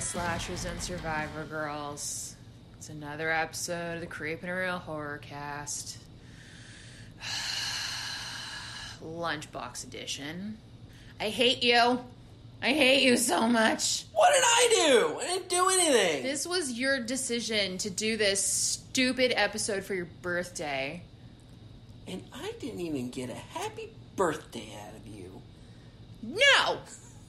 slashers and survivor girls. It's another episode of the Creepin' Real Horror Cast. Lunchbox edition. I hate you. I hate you so much. What did I do? I didn't do anything. This was your decision to do this stupid episode for your birthday. And I didn't even get a happy birthday out of you. No!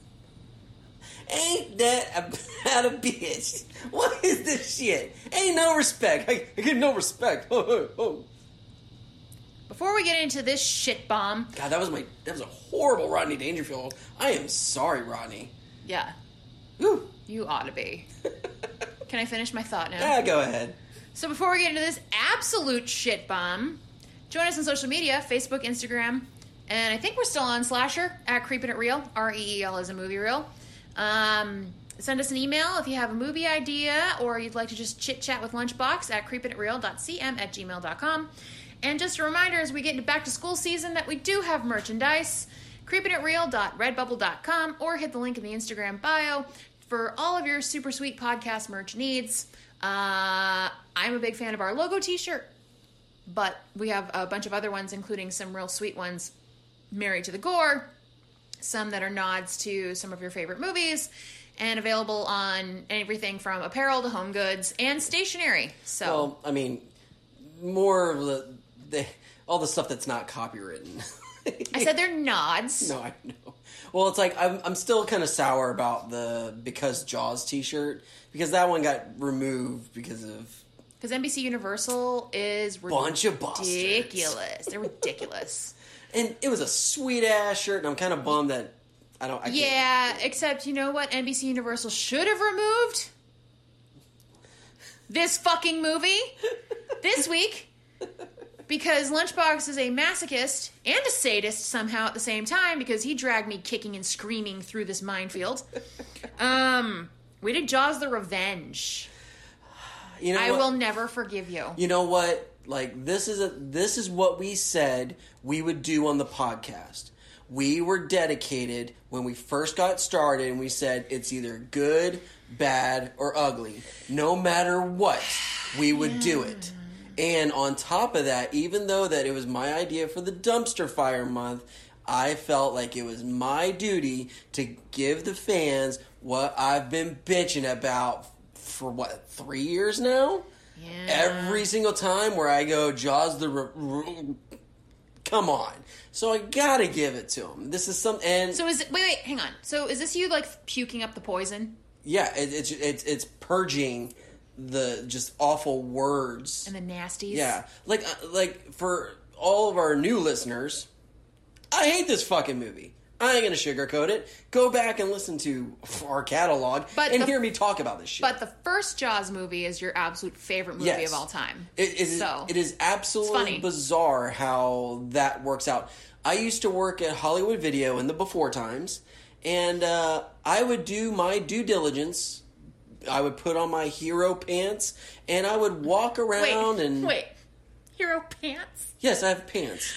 Ain't that about a bitch? What is this shit? Ain't no respect. I get no respect. Oh. Before we get into this shit bomb... God, that was a horrible Rodney Dangerfield. I am sorry, Rodney. Yeah. Whew. You ought to be. Can I finish my thought now? Yeah, go ahead. So before we get into this absolute shit bomb, join us on social media, Facebook, Instagram, and I think we're still on Slasher, at Creepin' It Real, R-E-E-L as a movie reel. Send us an email if you have a movie idea or you'd like to just chit-chat with Lunchbox at creepinitreal.cm@gmail.com. And just a reminder, as we get into back to school season, that we do have merchandise. creepinitreal.redbubble.com or hit the link in the Instagram bio for all of your super sweet podcast merch needs. I'm a big fan of our logo t-shirt, but we have a bunch of other ones, including some real sweet ones, Married to the Gore, some that are nods to some of your favorite movies, and available on everything from apparel to home goods and stationery. So, well, I mean, more of all the stuff that's not copywritten. I said they're nods. No, I know. Well, it's like I'm still kind of sour about the Because Jaws t-shirt because that one got removed because NBC Universal is bunch of bastards. Ridiculous. They're ridiculous. And it was a sweet ass shirt, and I'm kind of bummed that I can't. Except you know what NBC Universal should have removed? This fucking movie this week. Because Lunchbox is a masochist and a sadist somehow at the same time because he dragged me kicking and screaming through this minefield. We did Jaws the Revenge. You know I will never forgive you. You know what? Like this is what we said we would do on the podcast. We were dedicated when we first got started and we said it's either good, bad, or ugly. No matter what, we would do it. And on top of that, even though that it was my idea for the dumpster fire month, I felt like it was my duty to give the fans what I've been bitching about for 3 years now? Yeah. Every single time where I go, Jaws come on. So I gotta give it to him. This is something. So is it? Wait, hang on. So is this you like puking up the poison? Yeah, it's purging the just awful words and the nasties. Yeah, like for all of our new listeners, I hate this fucking movie. I ain't gonna sugarcoat it. Go back and listen to our catalog and hear me talk about this shit. But the first Jaws movie is your absolute favorite movie of all time. It is absolutely bizarre how that works out. I used to work at Hollywood Video in the before times, and I would do my due diligence. I would put on my hero pants, and I would walk around Wait, hero pants? Yes, I have pants.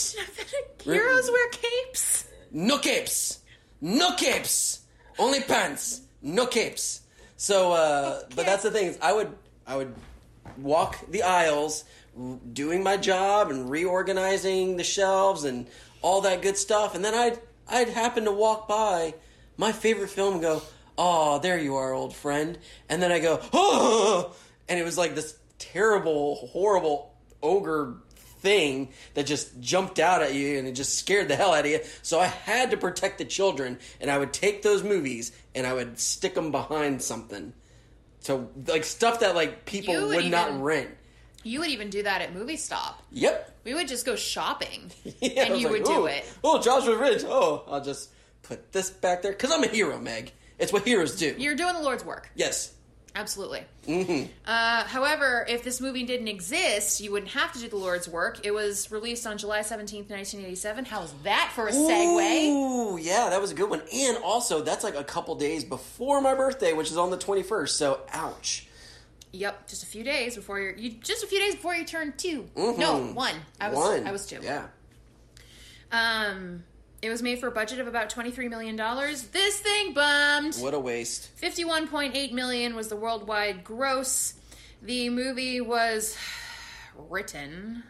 Heroes wear capes? No capes! No capes! Only pants! No capes! So, okay. But that's the thing, is I would walk the aisles doing my job and reorganizing the shelves and all that good stuff, and then I'd happen to walk by my favorite film and go, "Oh, there you are, old friend." And then I go, "Oh!" And it was like this terrible, horrible ogre thing that just jumped out at you and it just scared the hell out of you. So I had to protect the children, and I would take those movies and I would stick them behind something. So, like, stuff that, like, people would not rent. You would even do that at Movie Stop. Yep. We would just go shopping, yeah, and you would do it. Oh, Jaws Revenge. Oh, I'll just put this back there. Because I'm a hero, Meg. It's what heroes do. You're doing the Lord's work. Yes. Absolutely. Mm-hmm. However, if this movie didn't exist, you wouldn't have to do the Lord's work. It was released on July 17th, 1987. How's that for a segue? Ooh, yeah, that was a good one. And also, that's like a couple days before my birthday, which is on the 21st. So, ouch. Yep, just a few days before you turn 2. Mm-hmm. No, 1. I was 2. Yeah. It was made for a budget of about $23 million. This thing bummed. What a waste. $51.8 million was the worldwide gross. The movie was written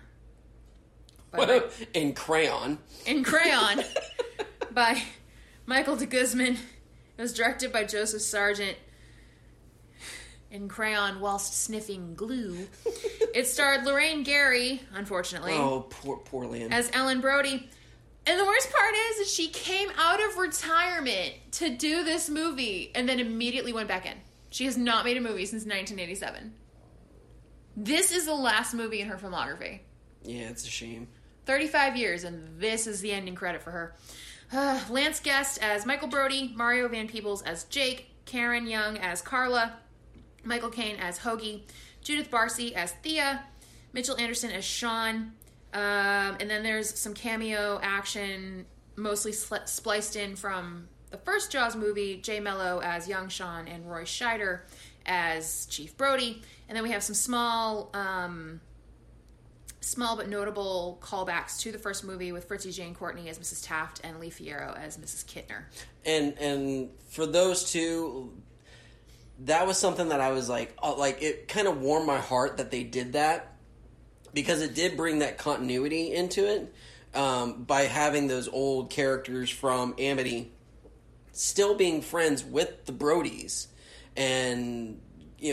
in crayon. In crayon by Michael de Guzman. It was directed by Joseph Sargent. In crayon whilst sniffing glue. It starred Lorraine Gary, unfortunately. Oh, poor Lynn. As Ellen Brody. And the worst part is that she came out of retirement to do this movie and then immediately went back in. She has not made a movie since 1987. This is the last movie in her filmography. Yeah, it's a shame. 35 years, and this is the ending credit for her. Lance Guest as Michael Brody, Mario Van Peebles as Jake, Karen Young as Carla, Michael Caine as Hoagie, Judith Barcy as Thea, Mitchell Anderson as Sean, and then there's some cameo action, mostly spliced in from the first Jaws movie, Jay Mello as young Sean and Roy Scheider as Chief Brody. And then we have some small but notable callbacks to the first movie with Fritzy Jane Courtney as Mrs. Taft and Lee Fierro as Mrs. Kittner. And for those two, that was something that I was like it kind of warmed my heart that they did that, because it did bring that continuity into it, by having those old characters from Amity still being friends with the Brodies, and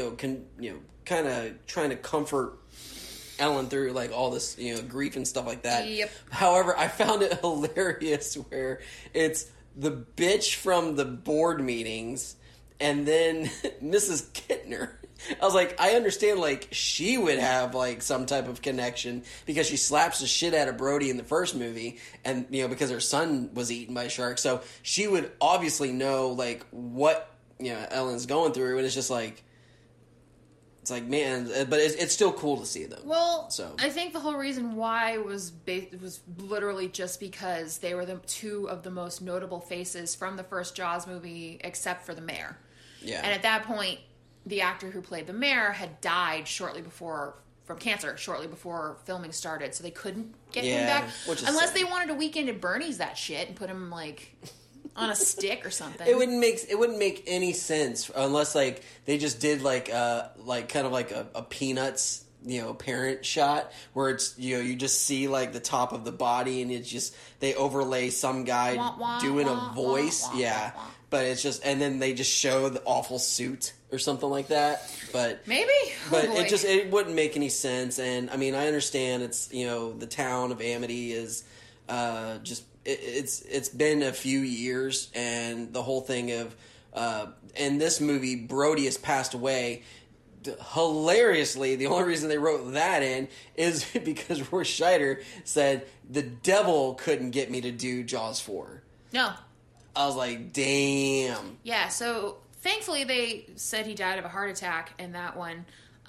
kind of trying to comfort Ellen through like all this grief and stuff like that. Yep. However, I found it hilarious where it's the bitch from the board meetings and then Mrs. Kittner. I was like, I understand, like, she would have, like, some type of connection because she slaps the shit out of Brody in the first movie, and, because her son was eaten by a shark. So she would obviously know, like, what, Ellen's going through, and it's just like, it's like, man, but it's still cool to see them. Well, so I think the whole reason why was literally just because they were the two of the most notable faces from the first Jaws movie, except for the mayor. Yeah. And at that point, the actor who played the mayor had died from cancer shortly before filming started, so they couldn't get him back unless they wanted to Weekend at Bernie's that shit and put him like on a stick or something. It wouldn't make any sense unless like they just did like kind of like a Peanuts parent shot where it's you just see like the top of the body and it's just they overlay some guy doing a voice, but it's just, and then they just show the awful suit or something like that. But maybe, it wouldn't make any sense. And I mean, I understand it's the town of Amity is just it's been a few years, and the whole thing of in this movie Brody has passed away. Hilariously, the only reason they wrote that in is because Roy Scheider said the devil couldn't get me to do Jaws 4. No. I was like, damn. Yeah, so thankfully they said he died of a heart attack in that one.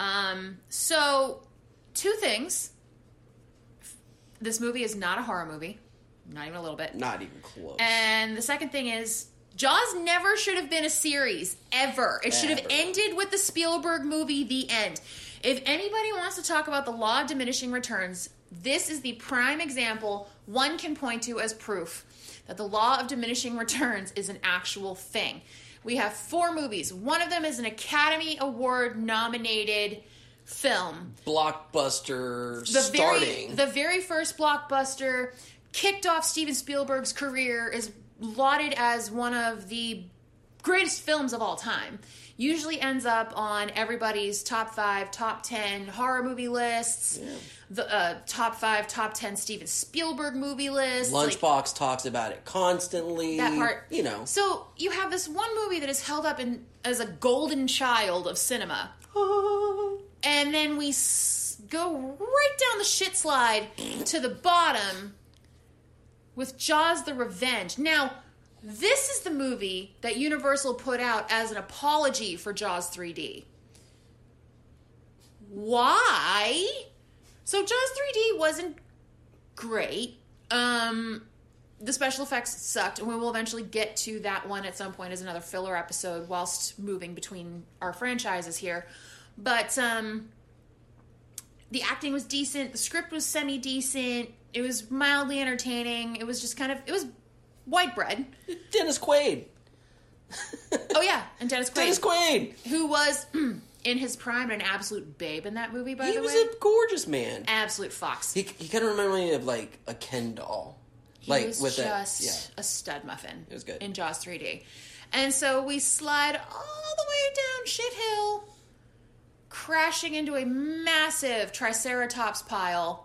So, two things. This movie is not a horror movie. Not even a little bit. Not even close. And the second thing is, Jaws never should have been a series, ever. It should have ended with the Spielberg movie, The End. If anybody wants to talk about the law of diminishing returns, this is the prime example one can point to as proof that the law of diminishing returns is an actual thing. We have 4 movies. One of them is an Academy Award nominated film. Blockbuster The very first blockbuster kicked off Steven Spielberg's career, is lauded as one of the greatest films of all time. Usually ends up on everybody's top 5, top 10 horror movie lists. Yeah. The top 5, top 10 Steven Spielberg movie lists. Lunchbox talks about it constantly. That part. So you have this one movie that is held up as a golden child of cinema. And then we go right down the shit slide to the bottom with Jaws the Revenge. Now, this is the movie that Universal put out as an apology for Jaws 3D. Why? So Jaws 3D wasn't great. The special effects sucked, and we will eventually get to that one at some point as another filler episode whilst moving between our franchises here. But the acting was decent. The script was semi-decent. It was mildly entertaining. It was just it was white bread. Dennis Quaid. Oh yeah, and Dennis Quaid. Dennis Quaid, who was in his prime an absolute babe in that movie. By the way, he was a gorgeous man. Absolute fox. He kind of reminded me of like a Ken doll. He like was with just a stud muffin. It was good in Jaws 3D. And so we slide all the way down Shit Hill, crashing into a massive Triceratops pile.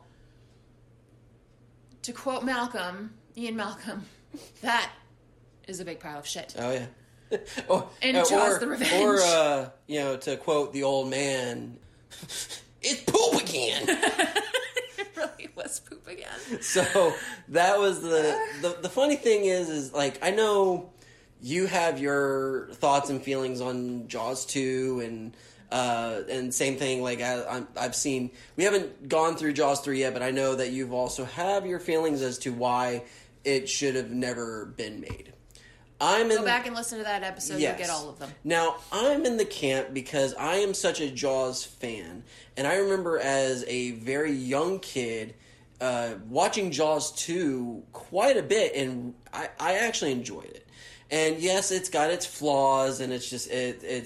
To quote Ian Malcolm, that is a big pile of shit. Oh yeah. And Jaws the Revenge. Or to quote the old man, it's poop again. It really was poop again. So that was the funny thing is like, I know you have your thoughts and feelings on Jaws 2 and same thing, like I've seen, we haven't gone through Jaws 3 yet, but I know that you've also have your feelings as to why it should have never been made. Go back and listen to that episode. Yes. You'll get all of them. Now, I'm in the camp because I am such a Jaws fan. And I remember as a very young kid watching Jaws 2 quite a bit. And I actually enjoyed it. And yes, it's got its flaws. And it's just,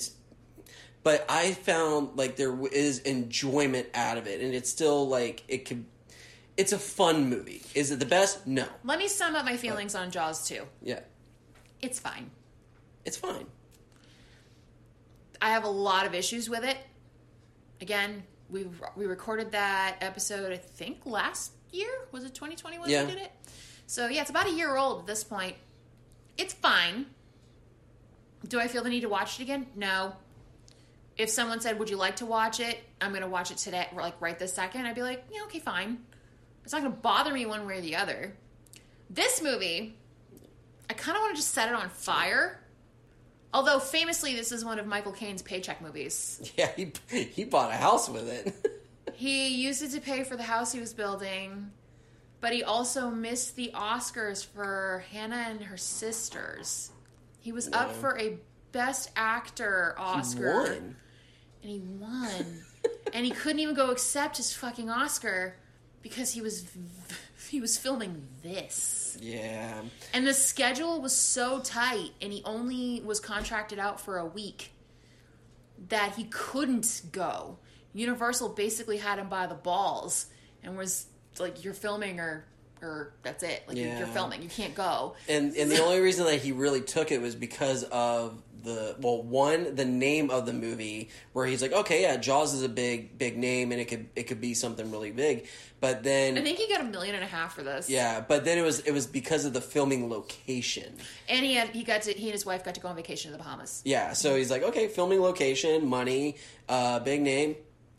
but I found like there is enjoyment out of it. And it's still like, it's a fun movie. Is it the best? No. Let me sum up my feelings on Jaws 2. Yeah. It's fine. It's fine. I have a lot of issues with it. Again, we recorded that episode, I think, last year? Was it 2021 we did it? So, yeah, it's about a year old at this point. It's fine. Do I feel the need to watch it again? No. If someone said, would you like to watch it? I'm going to watch it today, like right this second. I'd be like, yeah, okay, fine. It's not going to bother me one way or the other. This movie, I kind of want to just set it on fire. Although, famously, this is one of Michael Caine's paycheck movies. Yeah, he bought a house with it. He used it to pay for the house he was building, but he also missed the Oscars for Hannah and Her Sisters. He was up for a Best Actor Oscar. He won. And he won. And he couldn't even go accept his fucking Oscar because he was filming this. Yeah. And the schedule was so tight, and he only was contracted out for a week, that he couldn't go. Universal basically had him by the balls and was like, you're filming or that's it. Like, you're filming. You can't go. And the only reason that he really took it was because of the name of the movie, where he's like, okay, yeah, Jaws is a big name, and it could be something really big. But then I think he got $1.5 million for this. Yeah, but then it was because of the filming location. And he and his wife got to go on vacation to the Bahamas. Yeah, so he's like, okay, filming location, money, big name.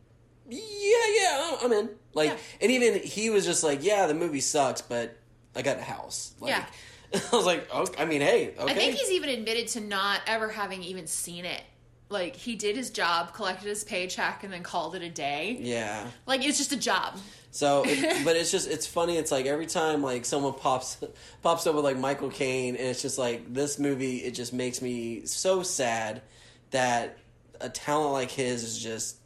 Yeah, I'm in. Like, and even he was just like, yeah, the movie sucks, but I got a house. Like, yeah. I was like, okay, I mean, hey, okay. I think he's even admitted to not ever having even seen it. Like, he did his job, collected his paycheck, and then called it a day. Yeah. Like, it's just a job. So, but it's funny. It's like every time like someone pops up with like Michael Caine, and it's just like this movie. It just makes me so sad that a talent like his is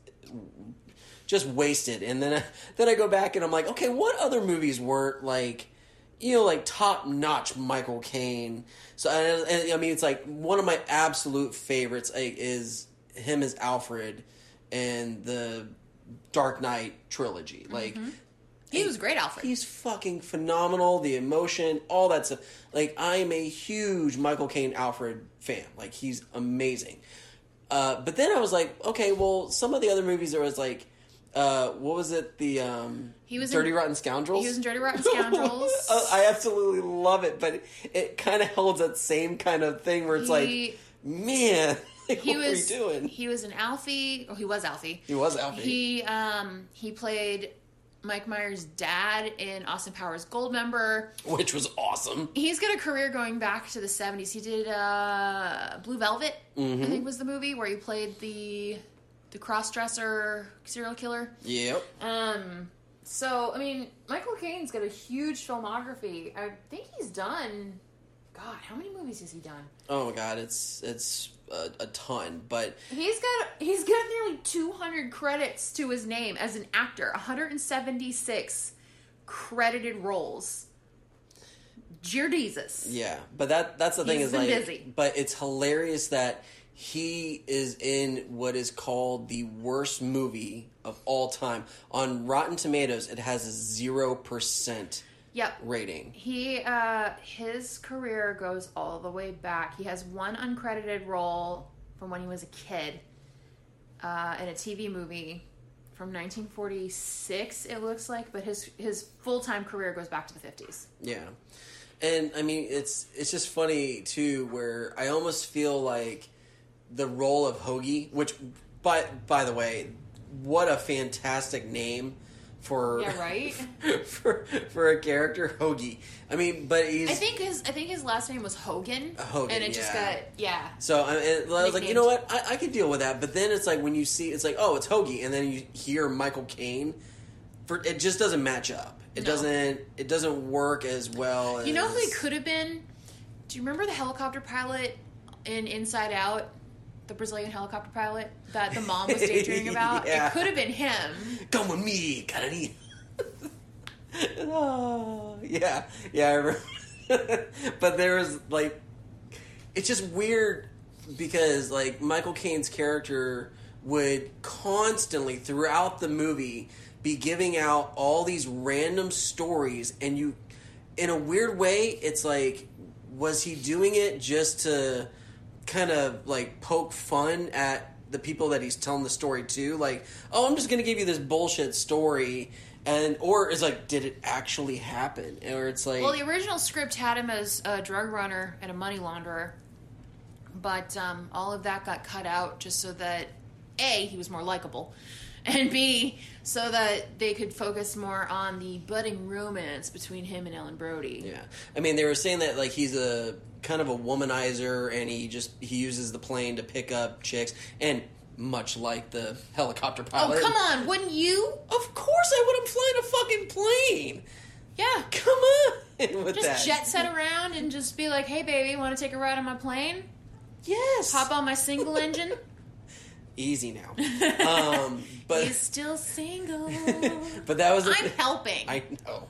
just wasted. And then I go back and I'm like, okay, what other movies weren't like, like top notch Michael Caine? So and I mean, it's like one of my absolute favorites is him as Alfred in the Dark Knight trilogy. Like, he was great, Alfred. He's fucking phenomenal. The emotion, all that stuff. Like, I'm a huge Michael Caine Alfred fan. Like, he's amazing. But then I was like, okay, well, some of the other movies there was like, what was it? He was Dirty Rotten Scoundrels. He was in Dirty Rotten Scoundrels. I absolutely love it, but it kind of holds that same kind of thing where it's like, man. Like, what were you doing? He was an Alfie. Oh, he was Alfie. He was Alfie. He played Mike Myers' dad in Austin Powers Goldmember, which was awesome. He's got a career going back to the 70s. He did Blue Velvet, I think was the movie where he played the cross-dresser serial killer. Yep. So, I mean, Michael Caine's got a huge filmography. I think he's done... God, how many movies has he done? Oh my God, it's a ton. But he's got nearly 200 credits to his name as an actor. 176 credited roles. Jesus. Yeah, but that's the thing He's is been like, busy. but it's hilarious that he is in what is called the worst movie of all time. On Rotten Tomatoes, it has a 0% Yep. rating. His career goes all the way back. He has one uncredited role from when he was a kid in a TV movie from 1946, it looks like, but his full-time career goes back to the 50s. Yeah. And I mean, it's just funny too, where I almost feel like the role of Hoagie, which by the way, what a fantastic name for Yeah, right. for a character, Hoagie. I mean, but he's I think his last name was Hogan. Hogan, and it just got So I was like, you Nicknamed. know what, I could deal with that. But then it's like when you see, it's like, oh, it's Hoagie, and then you hear Michael Caine, it just doesn't match up. It No. doesn't work as well. As, You know who he could have been? Do you remember the helicopter pilot in Inside Out? The Brazilian helicopter pilot that the mom was daydreaming about? Yeah. It could have been him. Come with me, Kennedy. Oh, yeah, I remember. But there was like, it's just weird because like Michael Caine's character would constantly throughout the movie be giving out all these random stories, and you, in a weird way, it's like, was he doing it just to kind of like poke fun at the people that he's telling the story to? Like, oh, I'm just going to give you this bullshit story. And or it's like, did it actually happen? Or it's like, Well, the original script had him as a drug runner and a money launderer, but all of that got cut out just so that A, he was more likable, and B, so that they could focus more on the budding romance between him and Ellen Brody. yeah. I mean, they were saying that like he's a kind of a womanizer, and he uses the plane to pick up chicks, and much like the helicopter pilot. Oh, come on, wouldn't you? Of course I would. I'm flying a fucking plane. Yeah. Come on with Just that. jet set around and just be like, hey, baby, want to take a ride on my plane? Yes. Hop on my single engine? Easy now. But He's still single. but that was. I'm helping. I know.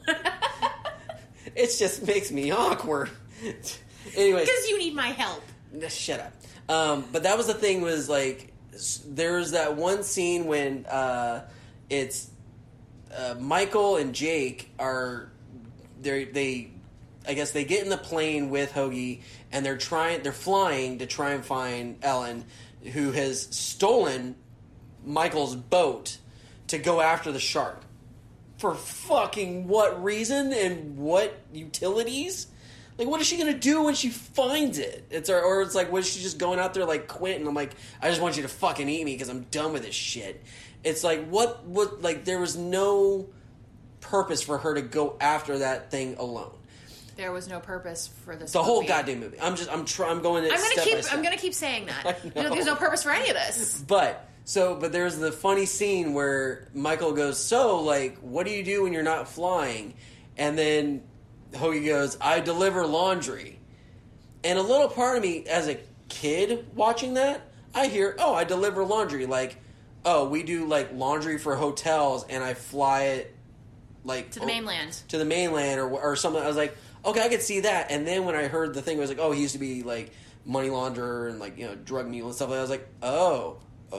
It just makes me awkward. Anyways, Because you need my help. shut up. But that was the thing. Was like there's that one scene when it's Michael and Jake are they I guess they get in the plane with Hoagie, and they're flying to try and find Ellen, who has stolen Michael's boat to go after the shark. For fucking what reason and what utilities? Like, what is she gonna do when she finds it? Or it's like, was she just going out there like Quentin? I'm like, I just want you to fucking eat me because I'm done with this shit. It's like, what, like, there was no purpose for her to go after that thing alone. There was no purpose for this. The whole movie. goddamn movie. I'm going. I'm gonna keep saying that. There's no purpose for any of this. But there's the funny scene where Michael goes, so, like, what do you do when you're not flying? And then Hoagie goes, I deliver laundry. And a little part of me, as a kid watching that, I hear, oh, I deliver laundry. Like, oh, we do, like, laundry for hotels, and I fly it, like... To the mainland. To the mainland, or something. I was like, okay, I could see that. And then when I heard the thing, I was like, oh, he used to be, like, money launderer and, like, you know, drug mule and stuff like that. I was like, oh.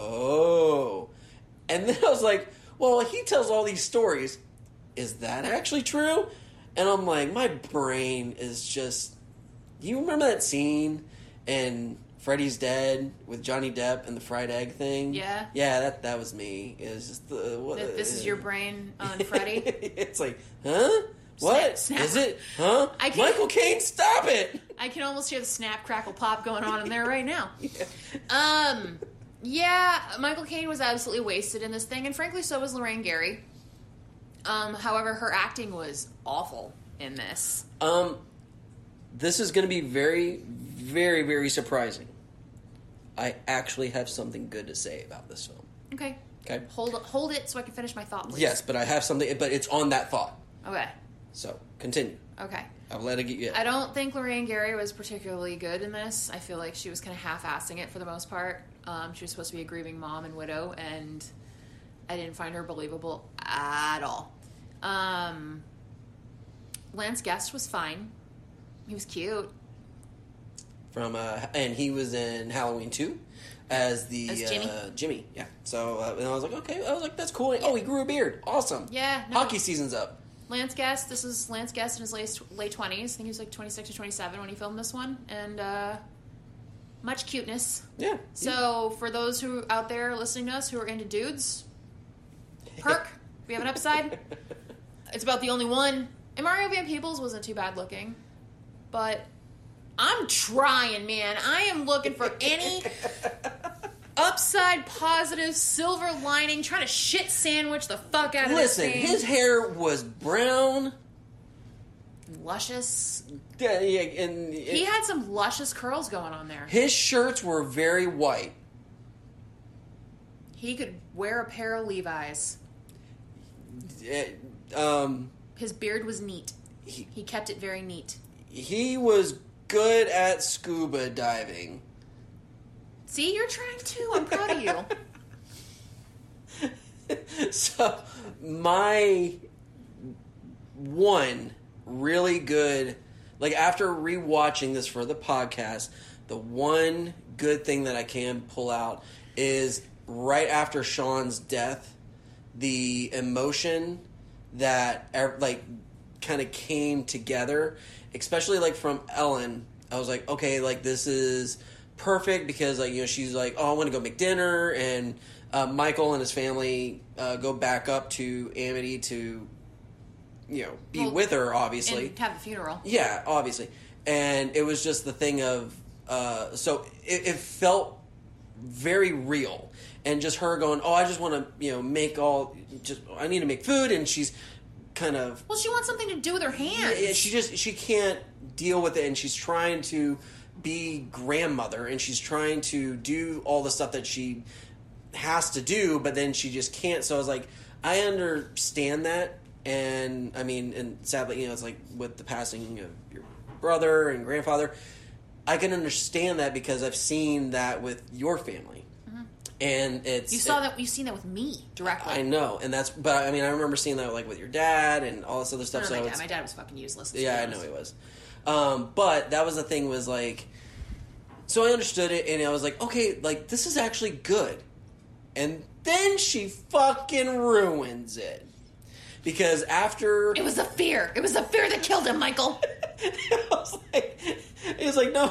And then I was like, well, he tells all these stories. Is that actually true? And I'm like, my brain is just... You remember that scene in Freddy's Dead with Johnny Depp and the fried egg thing? Yeah. Yeah, that was me. It was just the... This is your brain on Freddy? It's like, huh? What? Snap. Is it? Huh? Michael Caine, stop it! I can almost hear the snap, crackle, pop going on in there right now. Yeah. Yeah, Michael Caine was absolutely wasted in this thing, and frankly, so was Lorraine Gary. However, her acting was awful in this. This is going to be very, very, very surprising. I actually have something good to say about this film. Okay. Okay. Hold it so I can finish my thought, please. Yes, but I have something, but it's on that thought. Okay. So, continue. Okay. I'll let it get you. I don't think Lorraine Gary was particularly good in this. I feel like she was kind of half-assing it for the most part. She was supposed to be a grieving mom and widow, and I didn't find her believable at all. Lance Guest was fine. He was cute. And he was in Halloween 2 as Jimmy. Jimmy, yeah. So and I was like, okay, I was like, that's cool. And, oh, he grew a beard. Awesome. Yeah. No. Hockey season's up. Lance Guest. This is Lance Guest in his late 20s. I think he was like 26 or 27 when he filmed this one, and much cuteness. Yeah. So for those who out there listening to us who are into dudes, perk. We have an upside. It's about the only one. And Mario Van Peebles wasn't too bad looking, but I'm trying, man. I am looking for any upside, positive, silver lining, trying to shit sandwich the fuck out of this Listen, thing. his hair was brown. Luscious. Yeah, and He had some luscious curls going on there. his shirts were very white. He could wear a pair of Levi's. His beard was neat. He kept it very neat. He was good at scuba diving. See, you're trying too. I'm proud of you. So, my one really good, like after rewatching this for the podcast, the one good thing that I can pull out is right after Sean's death, the emotion that like kind of came together, especially like from Ellen. I was like, okay, like this is perfect because like, you know, she's like, oh, I want to go make dinner, and Michael and his family go back up to Amity to, you know, be with her, obviously, and have the funeral. Yeah, obviously. And it was just the thing of so it felt very real. And just her going, oh, I just want to, you know, I need to make food, and she's kind of... Well, she wants something to do with her hands. Yeah, she can't deal with it, and she's trying to be grandmother, and she's trying to do all the stuff that she has to do, but then she just can't. So I was like, I understand that, and I mean, and sadly, you know, it's like with the passing of your brother and grandfather, I can understand that because I've seen that with your family. And you've seen that with me directly. I know, but I mean, I remember seeing that like with your dad and all this other stuff. My dad was fucking useless. Yeah, I know he was. But that was the thing was like, so I understood it, and I was like, okay, like this is actually good. And then she fucking ruins it because after it was a fear that killed him, Michael. He was like, no,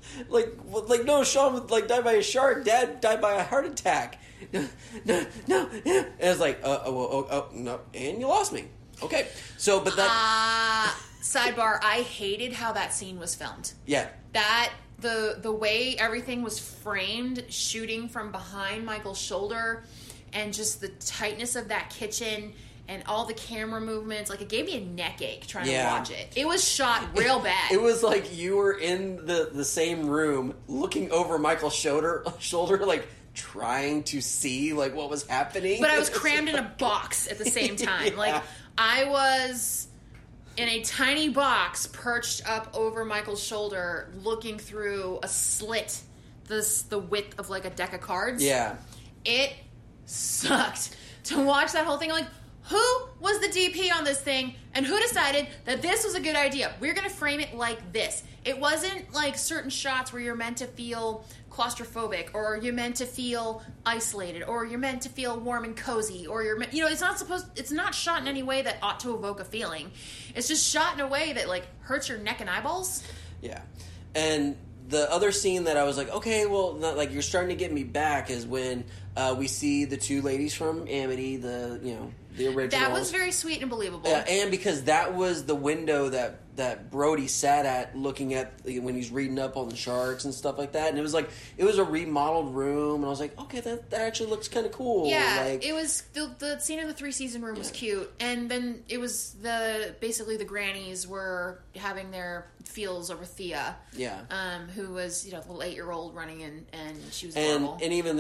no, Sean would like die by a shark. Dad died by a heart attack. No. And I was like, no, and you lost me. Okay, so but that sidebar. I hated how that scene was filmed. Yeah, that the way everything was framed, shooting from behind Michael's shoulder, and just the tightness of that kitchen. And all the camera movements, like it gave me a neck ache trying to watch it. It was shot real bad. It was like you were in the same room, looking over Michael's shoulder, like trying to see like what was happening. But I was crammed in a box at the same time. Yeah. Like I was in a tiny box perched up over Michael's shoulder, looking through a slit, the width of like a deck of cards. Yeah, it sucked to watch that whole thing. Like, who was the DP on this thing, and who decided that this was a good idea? We're going to frame it like this. It wasn't like certain shots where you're meant to feel claustrophobic, or you're meant to feel isolated, or you're meant to feel warm and cozy, or it's not shot in any way that ought to evoke a feeling. It's just shot in a way that like hurts your neck and eyeballs. Yeah. And the other scene that I was like, okay, well, not, like you're starting to get me back is when we see the two ladies from Amity, the originals. That was very sweet and believable. And because that was the window that Brody sat at looking at when he's reading up on the sharks and stuff like that. And it was a remodeled room, and I was like, okay, that actually looks kind of cool. Yeah, like, it was the scene in the 3-season room was cute, and then it was basically the grannies were having their feels over Thea. Yeah. Who was the 8-year-old running in, and she was adorable. And even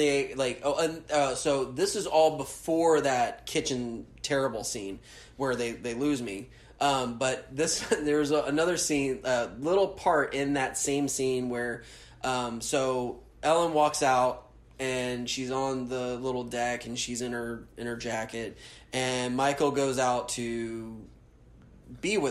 so this is all before that kitchen terrible scene where they lose me. But there's another scene, little part in that same scene where, so Ellen walks out and she's on the little deck and she's in her jacket, and Michael goes out to be with her,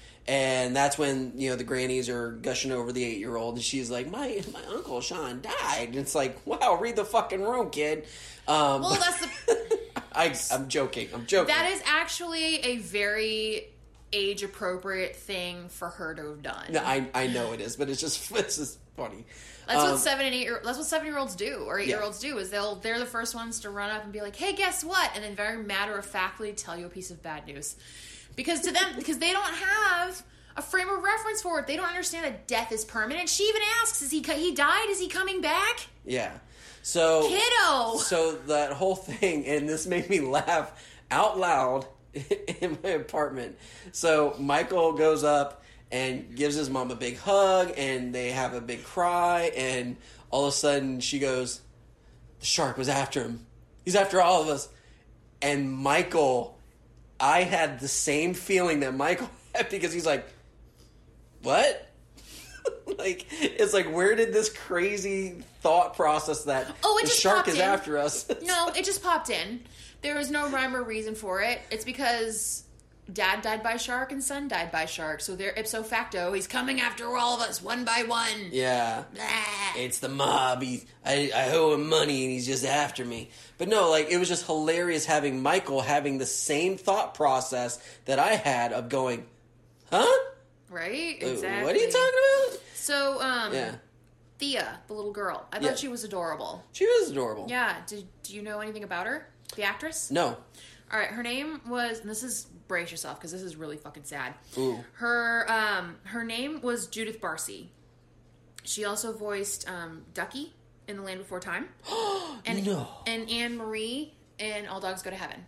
And that's when, the grannies are gushing over the 8-year-old, and she's like, my Uncle Sean died. And it's like, wow, read the fucking room, kid. Well, that's the... I'm joking. That is actually a very age-appropriate thing for her to have done. No, I know it is, but it's just funny. That's what 7-year-olds do, or 8-year-olds do, is they're the first ones to run up and be like, hey, guess what? And then very matter-of-factly tell you a piece of bad news. Because they don't have a frame of reference for it. They don't understand that death is permanent. She even asks, he died? Is he coming back? Yeah. So, kiddo. So that whole thing, and this made me laugh out loud in my apartment. So Michael goes up and gives his mom a big hug, and they have a big cry, and all of a sudden she goes, the shark was after him. He's after all of us. And Michael, I had the same feeling that Michael had, because he's like, what? Like, it's like, where did this crazy thought process that the shark is after us? No, it just popped in. There was no rhyme or reason for it. It's because dad died by shark and son died by shark. So they're ipso facto, he's coming after all of us one by one. Yeah. Blah. It's the mob. I owe him money and he's just after me. But no, like, it was just hilarious having Michael having the same thought process that I had of going, huh? Right? Exactly. What are you talking about? So, Thea, the little girl. I thought she was adorable. She was adorable. Yeah. Do you know anything about her? The actress? No. All right. Her name was, and this is, brace yourself because this is really fucking sad. Ooh. Her name was Judith Barcy. She also voiced Ducky in The Land Before Time. And Anne Marie in All Dogs Go to Heaven.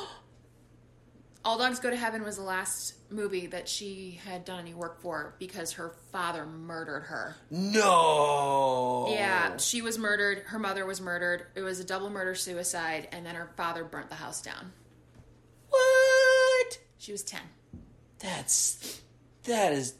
All Dogs Go to Heaven was the last movie that she had done any work for because her father murdered her. No! Yeah, she was murdered. Her mother was murdered. It was a double murder-suicide, and then her father burnt the house down. What? She was 10. That is,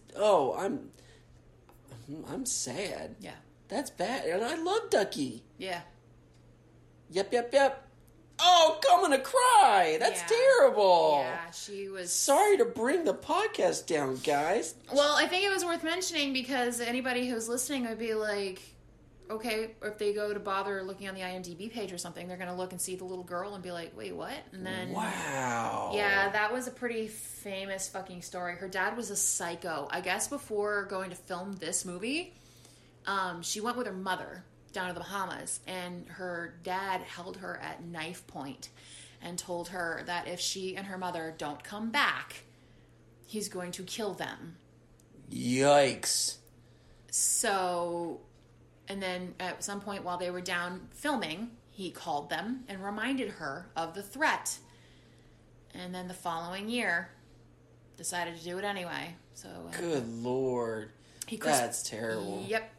I'm sad. Yeah. That's bad. And I love Ducky. Yeah. Yep. Oh, I'm gonna cry. That's terrible. Yeah, she was... Sorry to bring the podcast down, guys. Well, I think it was worth mentioning because anybody who's listening would be like, okay, if they go to bother looking on the IMDb page or something, they're going to look and see the little girl and be like, wait, what? And then... Wow. Yeah, that was a pretty famous fucking story. Her dad was a psycho. I guess before going to film this movie, she went with her mother down to the Bahamas, and her dad held her at knife point and told her that if she and her mother don't come back, he's going to kill them. Yikes. So, and then at some point while they were down filming, he called them and reminded her of the threat. And then the following year, decided to do it anyway. So good Lord. That's terrible. Yep.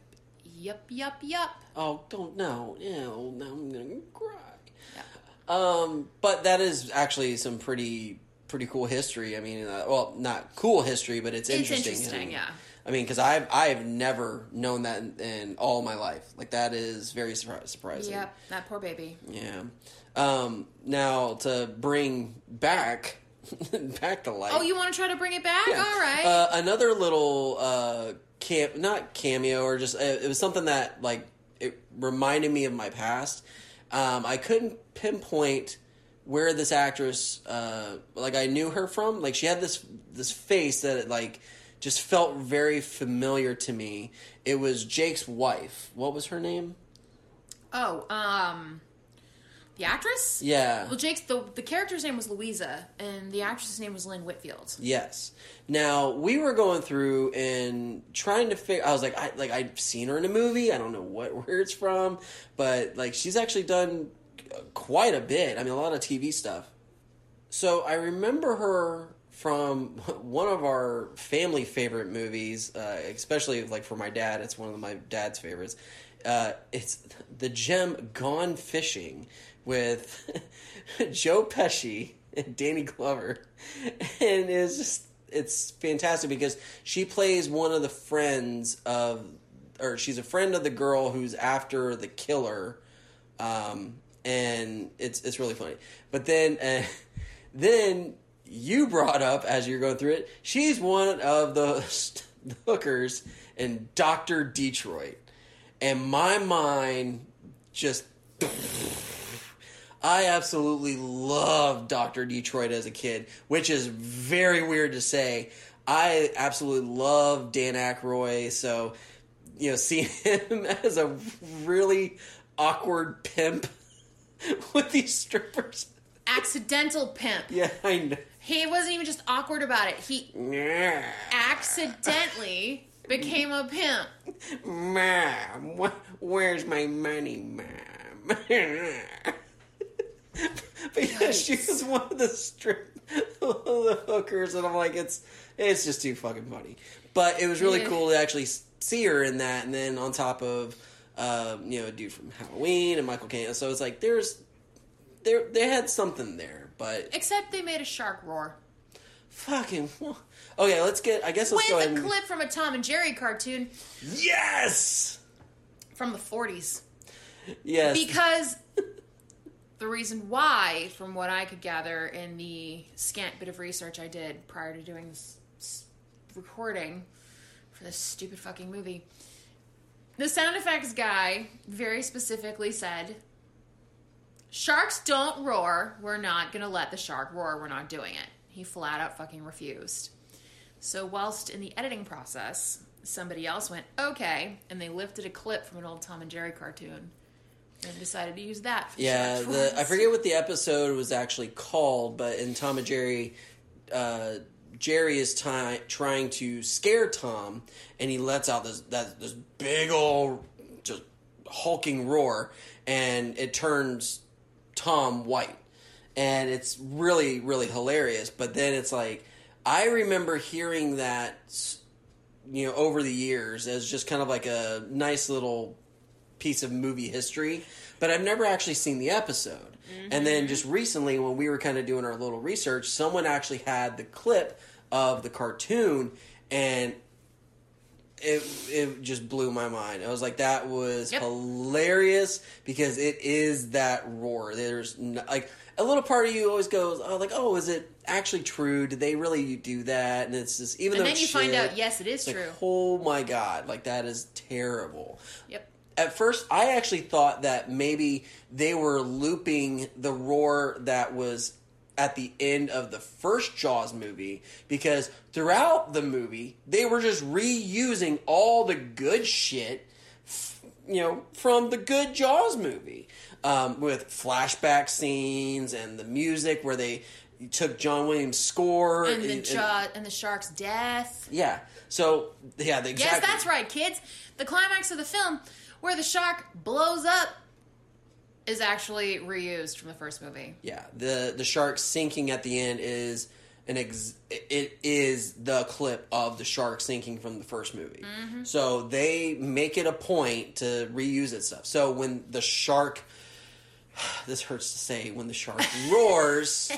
Oh, don't no. Ew, now I'm gonna cry. Yeah. But that is actually some pretty cool history. I mean, well, not cool history, but it's interesting. It's interesting, yeah. I mean, because I've never known that in all my life. Like, that is very surprising. Yep, that poor baby. Yeah. Now to bring back to life. Oh, you want to try to bring it back? Yeah. All right. Another little not cameo, or just it was something that, like, it reminded me of my past. I couldn't pinpoint where this actress, like, I knew her from. Like, she had this face that, like, just felt very familiar to me. It was Jake's wife. What was her name? Oh, the actress? Yeah. Well, Jake's the character's name was Louisa, and the actress's name was Lynn Whitfield. Yes. Now, we were going through and trying to figure. I was like, I've seen her in a movie. I don't know where it's from, but, like, she's actually done quite a bit. I mean, a lot of TV stuff. So I remember her from one of our family favorite movies, especially, like, for my dad. It's one of my dad's favorites. It's The Gem Gone Fishing with Joe Pesci and Danny Glover. And it's fantastic because she plays one of the friends or she's a friend of the girl who's after the killer. And it's really funny. But then you brought up as you're going through it, she's one of the hookers in Dr. Detroit. And my mind just... I absolutely loved Dr. Detroit as a kid, which is very weird to say. I absolutely love Dan Aykroyd, so, seeing him as a really awkward pimp with these strippers. Accidental pimp. Yeah, I know. He wasn't even just awkward about it. He accidentally became a pimp. Mom, where's my money, Mom? But yeah, she was one of the hookers, and I'm like, it's just too fucking funny. But it was really cool to actually see her in that, and then on top of, a dude from Halloween and Michael Caine. So it's like they had something there, but except they made a shark roar. Fucking okay. Let's go ahead. With a clip from a Tom and Jerry cartoon. Yes, from the 40s. Yes, because. The reason why, from what I could gather in the scant bit of research I did prior to doing this recording for this stupid fucking movie, the sound effects guy very specifically said, sharks don't roar, we're not going to let the shark roar, we're not doing it. He flat out fucking refused. So whilst in the editing process, somebody else went, okay, and they lifted a clip from an old Tom and Jerry cartoon and decided to use that. For I forget what the episode was actually called, but in Tom and Jerry, Jerry is trying to scare Tom, and he lets out this big old just hulking roar, and it turns Tom white, and it's really, really hilarious. But then it's like, I remember hearing that, over the years as just kind of like a nice little piece of movie history, but I've never actually seen the episode. Mm-hmm. And then just recently, when we were kind of doing our little research, someone actually had the clip of the cartoon, and it just blew my mind. I was like, that was hilarious, because it is that roar. There's like a little part of you always goes, is it actually true? Did they really do that? And it's just, even though then you find out, yes, it is true. Like, oh my God, like that is terrible. Yep. At first, I actually thought that maybe they were looping the roar that was at the end of the first Jaws movie, because throughout the movie, they were just reusing all the good shit, from the good Jaws movie, with flashback scenes and the music where they took John Williams' score and the shark's death. Yeah. So exactly. Yes, that's right, kids. The climax of the film, where the shark blows up, is actually reused from the first movie. Yeah, the shark sinking at the end is it is the clip of the shark sinking from the first movie. Mm-hmm. So they make it a point to reuse it stuff. So when the shark, this hurts to say, when the shark roars,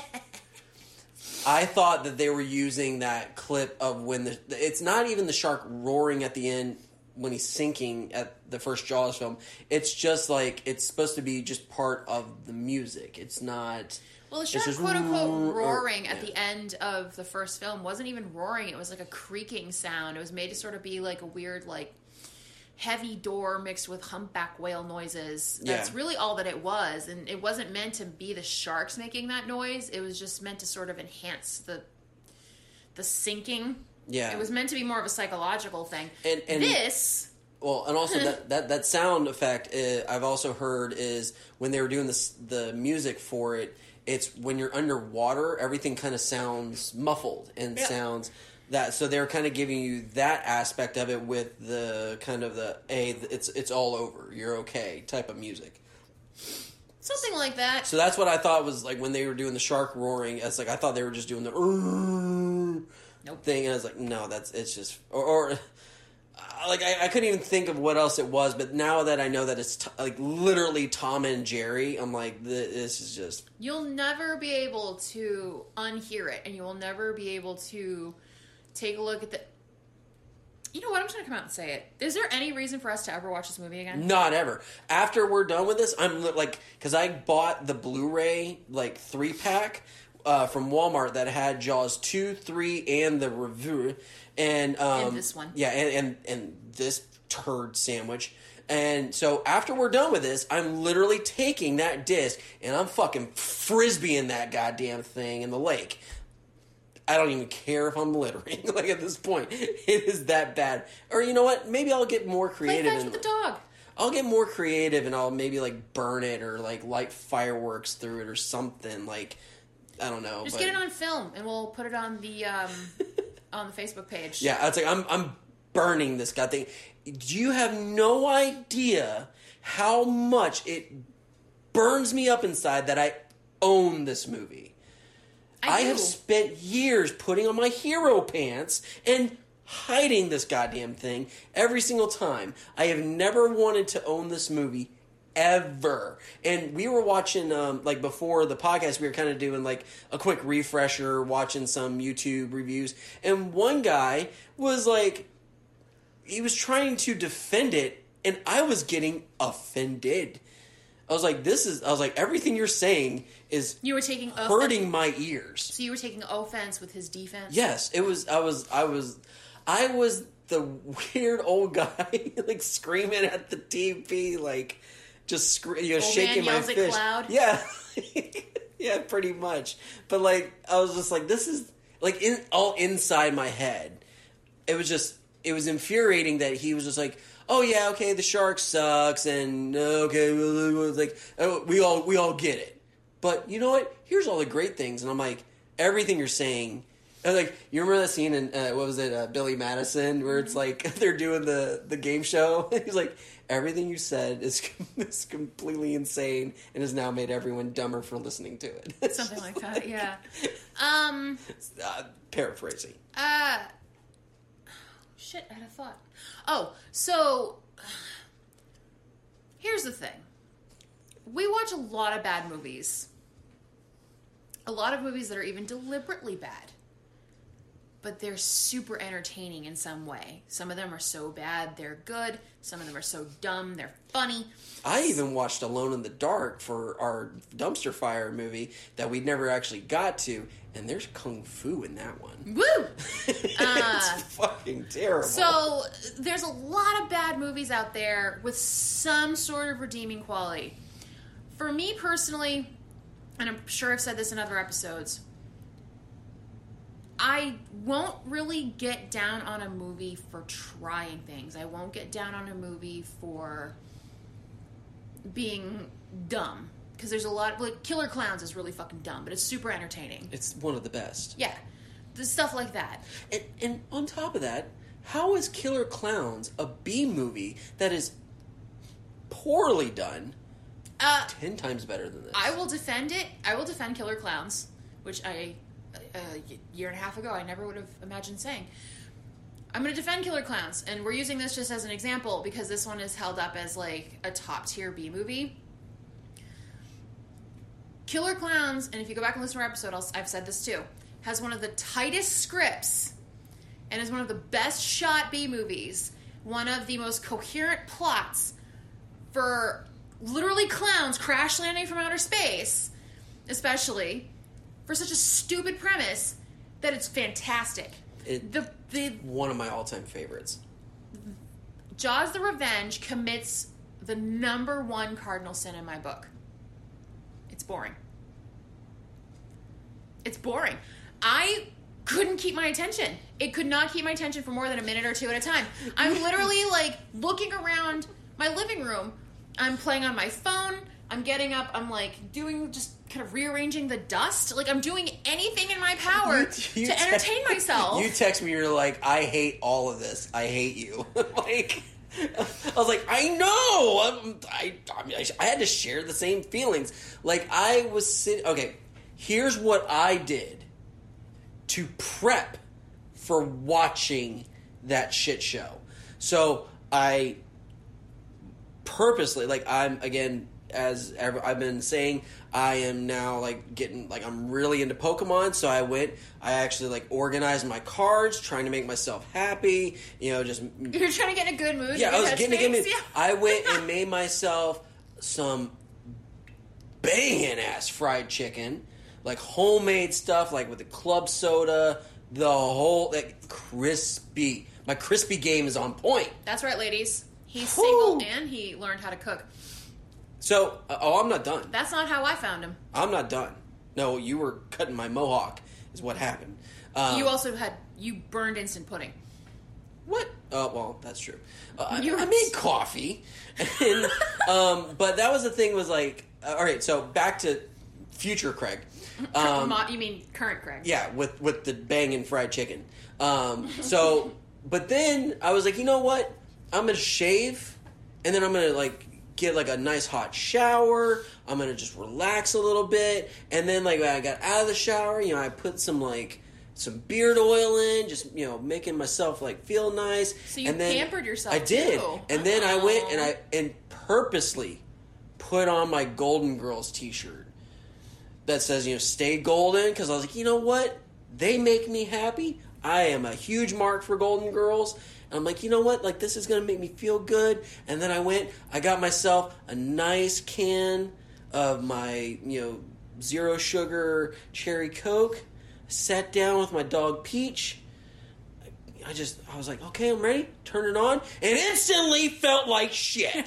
I thought that they were using that clip of when it's not even the shark roaring at the end when he's sinking at the first Jaws film. It's just like, it's supposed to be just part of the music. It's not... Well, the shark, quote-unquote, roaring at the end of the first film wasn't even roaring. It was like a creaking sound. It was made to sort of be like a weird, like, heavy door mixed with humpback whale noises. That's really all that it was. And it wasn't meant to be the sharks making that noise. It was just meant to sort of enhance the sinking. Yeah. It was meant to be more of a psychological thing. And this... Well, and also that sound effect, I've also heard, is when they were doing the music for it, it's when you're underwater, everything kind of sounds muffled and sounds that. So they're kind of giving you that aspect of it with the kind of it's all over, you're okay type of music. Something like that. So that's what I thought was like when they were doing the shark roaring. It's like I thought they were just doing the thing, and I was like, no, it's just or like I couldn't even think of what else it was. But now that I know that it's like literally Tom and Jerry, I'm like, this is just. You'll never be able to unhear it, and you will never be able to take a look at the. You know what? I'm just going to come out and say it. Is there any reason for us to ever watch this movie again? Not ever. After we're done with this, I'm like, because I bought the Blu-ray like 3-pack from Walmart that had Jaws 2, 3, and the review, and this one, yeah, and this turd sandwich. And so after we're done with this, I'm literally taking that disc and I'm fucking frisbeeing that goddamn thing in the lake. I don't even care if I'm littering. Like, at this point, it is that bad. Or you know what? Maybe I'll get more creative. Play fetch with the dog. I'll get more creative and I'll maybe like burn it or like light fireworks through it or something. Like, I don't know. Just get it on film and we'll put it on the on the Facebook page. Yeah, it's like I'm burning this goddamn thing. You have no idea how much it burns me up inside that I own this movie. I have spent years putting on my hero pants and hiding this goddamn thing every single time. I have never wanted to own this movie ever. And we were watching, like before the podcast, we were kind of doing like a quick refresher, watching some YouTube reviews. And one guy was like, he was trying to defend it, and I was getting offended. I was like, everything you're saying is you were taking hurting my ears. So you were taking offense with his defense? Yes, it was. I was the weird old guy, like screaming at the TV, like just shaking my fist. Cloud. Yeah, yeah, pretty much. But like, I was just like, this is like all inside my head. It was infuriating that he was just like, oh yeah, okay, the shark sucks, and okay, like we all get it. But you know what? Here's all the great things, and I'm like, everything you're saying. Like, you remember that scene in what was it, Billy Madison, where it's like they're doing the game show. He's like, everything you said is completely insane, and has now made everyone dumber for listening to it. Something like that, yeah. Paraphrasing. Shit, I had a thought. Oh, so here's the thing. We watch a lot of bad movies. A lot of movies that are even deliberately bad. But they're super entertaining in some way. Some of them are so bad, they're good. Some of them are so dumb, they're funny. I even watched Alone in the Dark for our dumpster fire movie that we never actually got to, and there's kung fu in that one. Woo! It's fucking terrible. So, there's a lot of bad movies out there with some sort of redeeming quality. For me personally, and I'm sure I've said this in other episodes, I won't really get down on a movie for trying things. I won't get down on a movie for being dumb. Because there's a lot... Like, Killer Clowns is really fucking dumb, but it's super entertaining. It's one of the best. Yeah. The stuff like that. And on top of that, how is Killer Clowns a B movie that is poorly done 10 times better than this? I will defend it. I will defend Killer Clowns, which a year and a half ago I never would have imagined saying. I'm going to defend Killer Clowns, and we're using this just as an example because this one is held up as like a top tier B movie. Killer Clowns, and if you go back and listen to our episode, I've said this too, has one of the tightest scripts and is one of the best shot B movies, one of the most coherent plots for literally clowns crash landing from outer space, especially for such a stupid premise that it's fantastic. One of my all-time favorites. Jaws the Revenge commits the number one cardinal sin in my book. It's boring. It's boring. I couldn't keep my attention. It could not keep my attention for more than a minute or two at a time. I'm literally like looking around my living room. I'm playing on my phone. I'm getting up. I'm like doing just kind of rearranging the dust. Like I'm doing anything in my power to entertain myself. You text me. You're like, I hate all of this. I hate you. Like, I was like, I know. I had to share the same feelings. Like I was sitting. Okay, here's what I did to prep for watching that shit show. So I purposely, like, I'm again, as I've been saying, I am now like getting like I'm really into Pokemon. So I actually like organized my cards, trying to make myself happy. You know, just you're trying to get in a good mood. Yeah, I was getting in a good mood. Yeah. I went and made myself some banging ass fried chicken. like homemade stuff, like with the club soda, the whole like crispy. My crispy game is on point. That's right, ladies. He's Woo! single and he learned how to cook. So, I'm not done. That's not how I found him. I'm not done. No, you were cutting my mohawk, is what happened. You burned instant pudding. What? Well, that's true. I You- made coffee. And, but that was the thing was like, all right, so back to future Craig. You mean current Craig? Yeah, with the banging fried chicken. But then I was like, you know what? I'm going to shave, and then I'm going to, like, get, like, a nice hot shower. I'm going to just relax a little bit. And then, like, when I got out of the shower, you know, I put some beard oil in, just, you know, making myself, like, feel nice. So you and then pampered yourself, I did. too. And then I went and purposely put on my Golden Girls t-shirt that says, you know, stay golden, because I was like, you know what? They make me happy. I am a huge mark for Golden Girls. And I'm like, you know what? Like, this is going to make me feel good. And then I got myself a nice can of my, you know, zero sugar cherry Coke. Sat down with my dog Peach. I was like, okay, I'm ready. Turn it on. And instantly felt like shit.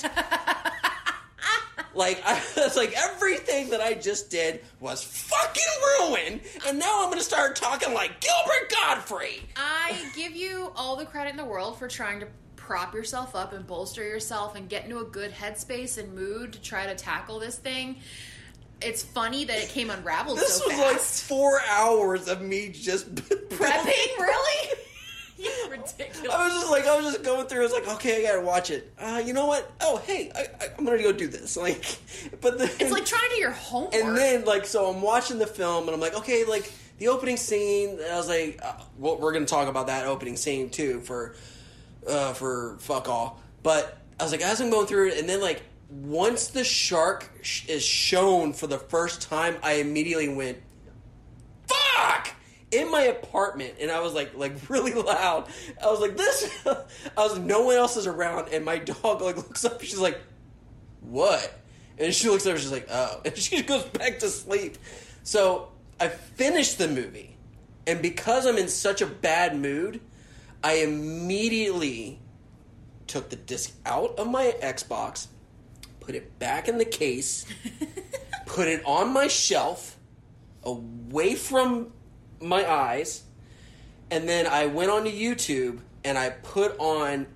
Like, it's like everything that I just did was fucking ruined, and now I'm going to start talking like Gilbert Godfrey. I give you all the credit in the world for trying to prop yourself up and bolster yourself and get into a good headspace and mood to try to tackle this thing. It's funny that it came unraveled This so was fast. like 4 hours of me just Prepping, really? You're ridiculous. I was just going through. I was like, okay, I gotta watch it. You know what? Oh, hey, I'm gonna go do this. Like, but then, It's like trying to do your homework. and then like, so I'm watching the film, and I'm like, okay, like the opening scene. And I was like, well, we're gonna talk about that opening scene too for fuck all. But I was like, as I'm going through it, and then like once the shark is shown for the first time, I immediately went, fuck. In my apartment, and I was like really loud. I was like, no one else is around, and my dog like looks up, she's like, what? And she looks up, she's like, oh, and she goes back to sleep. So I finished the movie, and because I'm in such a bad mood, I immediately took the disc out of my Xbox, put it back in the case, put it on my shelf, away from my eyes, and then I went onto YouTube and I put on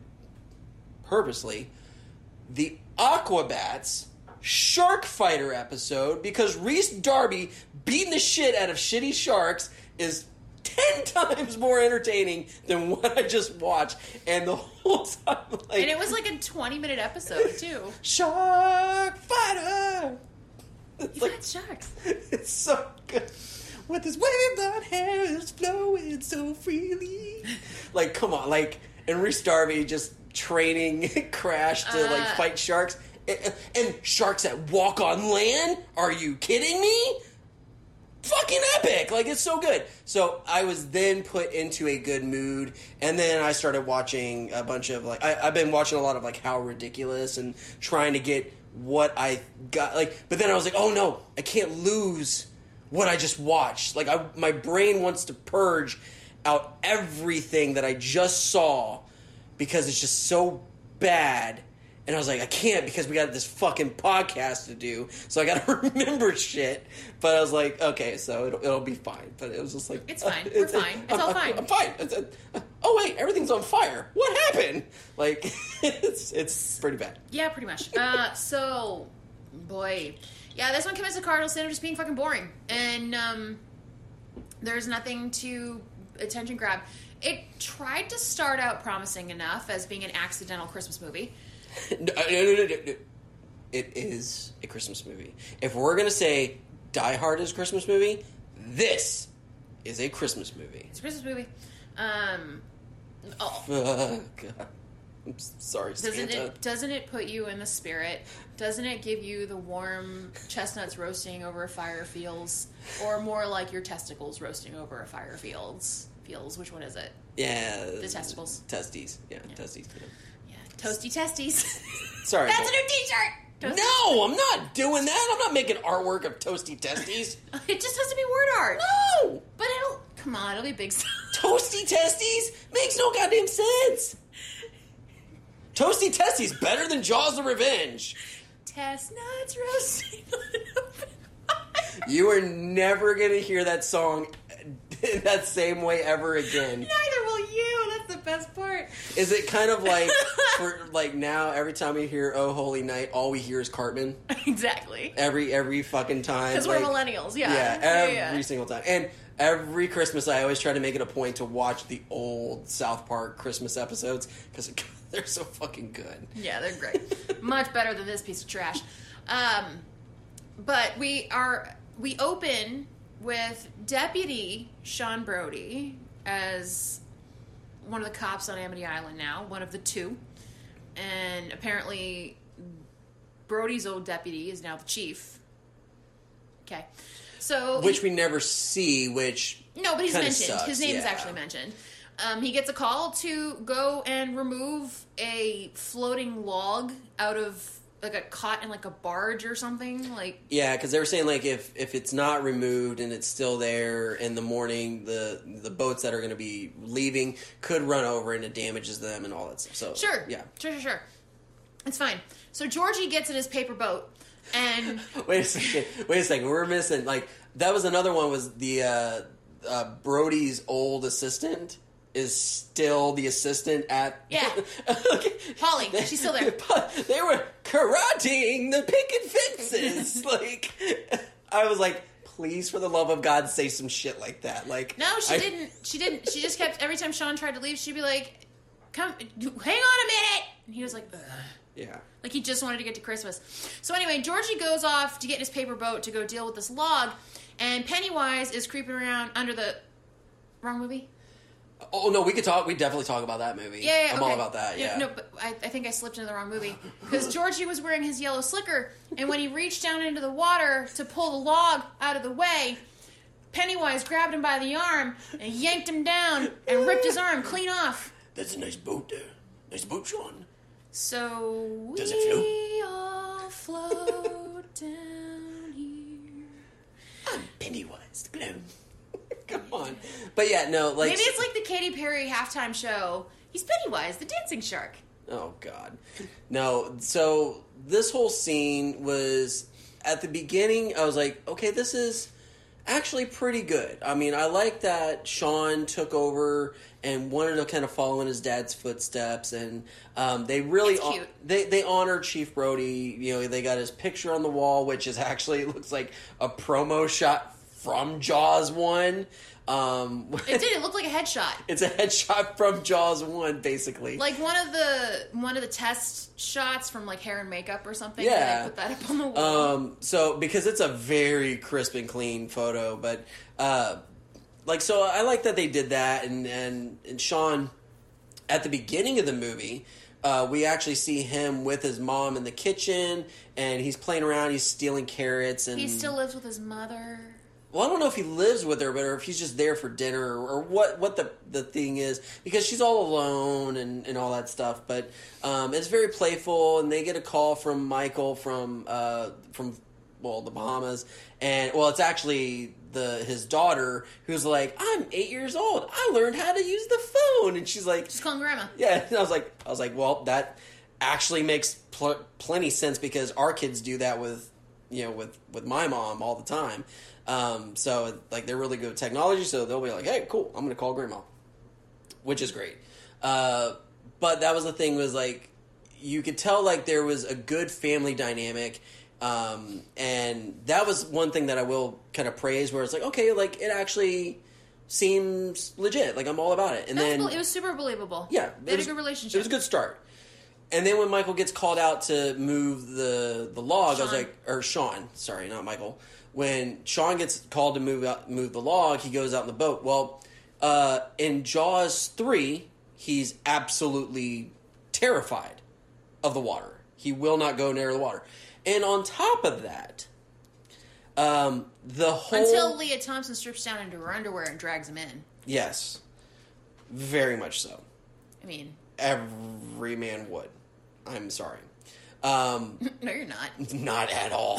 purposely the Aquabats Shark Fighter episode, because Reese Darby beating the shit out of shitty sharks is 10 times more entertaining than what I just watched. And the whole time, like, and it was like a 20-minute episode too. Shark Fighter. It's You like got sharks. it's so good. With his wavy blonde hair is flowing so freely. Like, come on, like, and Reese Darby just training Crash to like fight sharks, and sharks that walk on land. Are you kidding me? Fucking epic! Like, it's so good. So I was then put into a good mood, and then I started watching a bunch of like I've been watching a lot of like How Ridiculous and trying to get what I got. Like, but then I was like, oh no, I can't lose what I just watched. Like, my brain wants to purge out everything that I just saw because it's just so bad. And I was like, I can't, because we got this fucking podcast to do, so I gotta remember shit. But I was like, okay, so it'll be fine. But it was just like, It's fine. We're fine. It's all fine. I'm fine. Oh wait, everything's on fire. What happened? Like, it's pretty bad. Yeah, pretty much. So, boy. Yeah, this one commits to cardinal sin of just being fucking boring. And there's nothing to attention grab. It tried to start out promising enough as being an accidental Christmas movie. No. It is a Christmas movie. If we're going to say Die Hard is a Christmas movie, this is a Christmas movie. It's a Christmas movie. God. I'm sorry, Santa. Doesn't it put you in the spirit? Doesn't it give you the warm chestnuts roasting over a fire feels? Or more like your testicles roasting over a fire feels? Which one is it? Yeah. The testicles. Testes. Yeah, testes. Yeah. Toasty testes. Sorry. That's a new t-shirt! Toasty? No, I'm not doing that. I'm not making artwork of Toasty Testies. It just has to be word art. No! But come on, it'll be big stuff. Toasty Testies makes no goddamn sense. Toasty Testies better than Jaws of Revenge. Chestnuts roasting on an open fire. You are never going to hear that song in that same way ever again. Neither will you. That's the best part. Is it kind of like, for like now, every time we hear "Oh Holy Night," all we hear is Cartman? Exactly. Every fucking time. Because we're millennials, yeah. Yeah, every single time. And every Christmas, I always try to make it a point to watch the old South Park Christmas episodes because they're so fucking good. Yeah, they're great. Much better than this piece of trash. But we open with Deputy Sean Brody as one of the cops on Amity Island now, one of the two. And apparently Brody's old deputy is now the chief. Okay. So which we never see, which no, but he's mentioned. Sucks. His name is actually mentioned. He gets a call to go and remove a floating log out of like a caught in like a barge or something. Like because they were saying like if it's not removed and it's still there in the morning, the boats that are going to be leaving could run over and it damages them and all that stuff. So sure, yeah, sure, it's fine. So Georgie gets in his paper boat and wait a second, we're missing like that was another one was the Brody's old assistant is still the assistant at okay. Polly, she's still there. They were karateing the picket fences. Like I was like, please for the love of God say some shit like that. Like no, she didn't. She just kept every time Sean tried to leave, she'd be like, "Come, hang on a minute," and he was like, ugh. Yeah. Like he just wanted to get to Christmas. So anyway, Georgie goes off to get in his paper boat to go deal with this log, and Pennywise is creeping around under the wrong movie. Oh no, we definitely talk about that movie. Yeah, I'm all about that. Yeah. No, but I think I slipped into the wrong movie because Georgie was wearing his yellow slicker, and when he reached down into the water to pull the log out of the way, Pennywise grabbed him by the arm and yanked him down and ripped his arm clean off. That's a nice boat there. Nice boat, Sean. So does it float? We all float down here. I'm Pennywise the clown. Come on. But yeah, no, like maybe it's like the Katy Perry halftime show. He's Pennywise, the dancing shark. Oh God. No, so this whole scene was at the beginning I was like, okay, this is actually pretty good. I mean, I like that Sean took over and wanted to kind of follow in his dad's footsteps, and they really they honored Chief Brody. You know, they got his picture on the wall, which is actually looks like a promo shot from Jaws 1. It did. It looked like a headshot. It's a headshot from Jaws 1, basically. Like one of the test shots from like hair and makeup or something. Yeah. They put that up on the wall. So because it's a very crisp and clean photo, but so I like that they did that, and Sean at the beginning of the movie. We actually see him with his mom in the kitchen, and he's playing around. He's stealing carrots, and he still lives with his mother. Well, I don't know if he lives with her, but or if he's just there for dinner, or what the thing is, because she's all alone and all that stuff. But it's very playful, and they get a call from Michael from the Bahamas, and it's actually his daughter who's like, I'm 8 years old. I learned how to use the phone, and she's like, she's calling grandma. Yeah, and I was like, well, that actually makes plenty sense because our kids do that with my mom all the time. So like they're really good with technology, so they'll be like, hey, cool, I'm gonna call grandma, which is great. But that was the thing, was like you could tell like there was a good family dynamic. And that was one thing that I will kind of praise, where it's like, okay, like it actually seems legit. Like I'm all about it. And then it was super believable. Yeah, they had a good relationship. It was a good start. And then when Michael gets called out to move the log, Sean. I was like, or Sean, sorry, not Michael. When Sean gets called to move the log, he goes out in the boat. Well, in Jaws 3, he's absolutely terrified of the water. He will not go near the water. And on top of that, the whole... Until Leah Thompson strips down into her underwear and drags him in. Yes. Very much so. I mean... Every man would. I'm sorry. No, you're not. Not at all.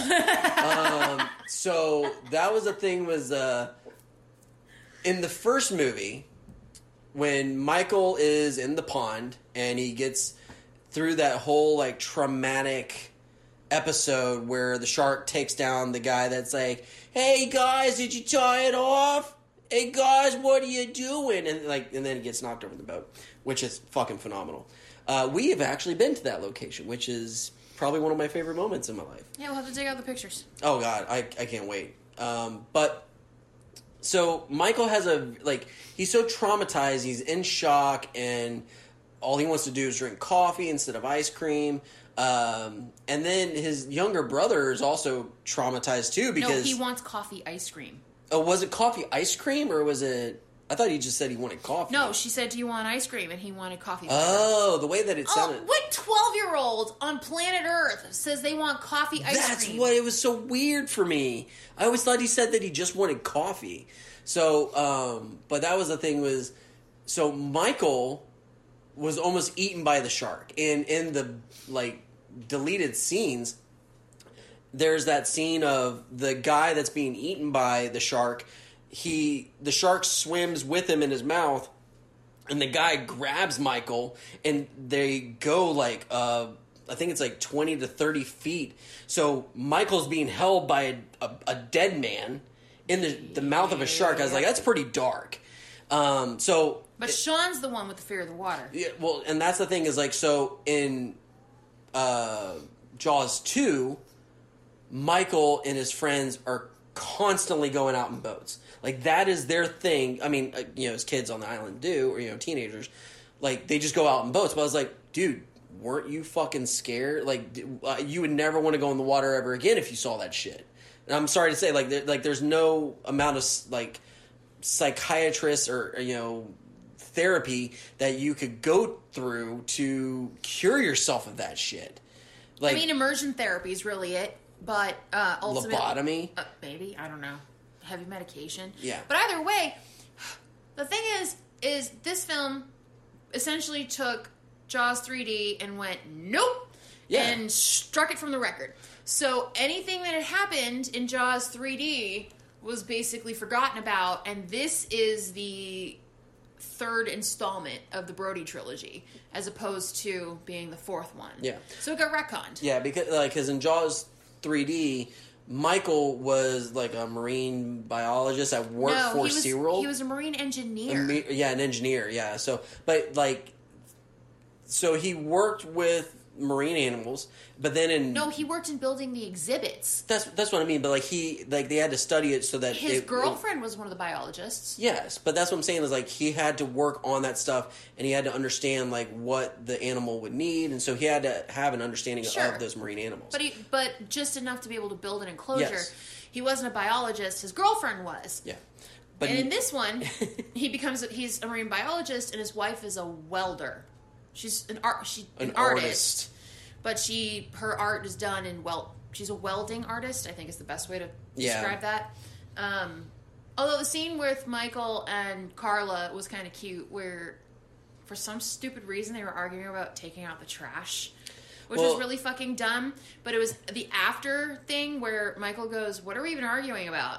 So that was the thing was in the first movie when Michael is in the pond and he gets through that whole like traumatic episode where the shark takes down the guy that's like, "Hey guys, did you tie it off? Hey guys, what are you doing?" And then he gets knocked over the boat, which is fucking phenomenal. We have actually been to that location, which is probably one of my favorite moments in my life. Yeah, we'll have to dig out the pictures. Oh god, I can't wait. But so Michael has he's so traumatized, he's in shock, and all he wants to do is drink coffee instead of ice cream. And then his younger brother is also traumatized too because... No, he wants coffee ice cream. Oh, was it coffee ice cream or was it... I thought he just said he wanted coffee. No, she said, "Do you want ice cream?" And he wanted coffee. Oh, the way that it sounded. What 12-year-old on planet Earth says they want coffee ice cream? That's what it was so weird for me. I always thought he said that he just wanted coffee. So, but that was the thing was... So Michael was almost eaten by the shark. And in the, deleted scenes, there's that scene of the guy that's being eaten by the shark. The shark swims with him in his mouth, and the guy grabs Michael, and they go I think it's 20 to 30 feet. So Michael's being held by a dead man in the mouth of a shark. I was like, that's pretty dark. But Sean's the one with the fear of the water. Yeah, well, and that's the thing is so in Jaws 2, Michael and his friends are constantly going out in boats. That is their thing. I mean, as kids on the island do, or, teenagers, they just go out in boats. But I was like, dude, weren't you fucking scared? You would never want to go in the water ever again if you saw that shit. And I'm sorry to say, there's no amount of, psychiatrists or, therapy that you could go through to cure yourself of that shit. Immersion therapy is really it. But ultimately... Lobotomy? Maybe. I don't know. Heavy medication. Yeah. But either way, the thing is this film essentially took Jaws 3D and went, nope! Yeah. And struck it from the record. So anything that had happened in Jaws 3D was basically forgotten about, and this is the third installment of the Brody trilogy, as opposed to being the fourth one. Yeah. So it got retconned. Yeah, because in Jaws 3D, Michael was a marine biologist that worked for SeaWorld. He was a marine engineer. An engineer, yeah. So he worked with marine animals, but then he worked in building the exhibits. That's what I mean. But they had to study it so that his girlfriend was one of the biologists. Yes, but that's what I'm saying is he had to work on that stuff and he had to understand what the animal would need, and so he had to have an understanding of those marine animals. But just enough to be able to build an enclosure. Yes. He wasn't a biologist. His girlfriend was. Yeah. And in this one, he's a marine biologist, and his wife is a welder. She's an artist. But her art is done in she's a welding artist, I think is the best way to describe that. Although the scene with Michael and Carla was kind of cute, where for some stupid reason they were arguing about taking out the trash, which was really fucking dumb. But it was the after thing where Michael goes, "What are we even arguing about?"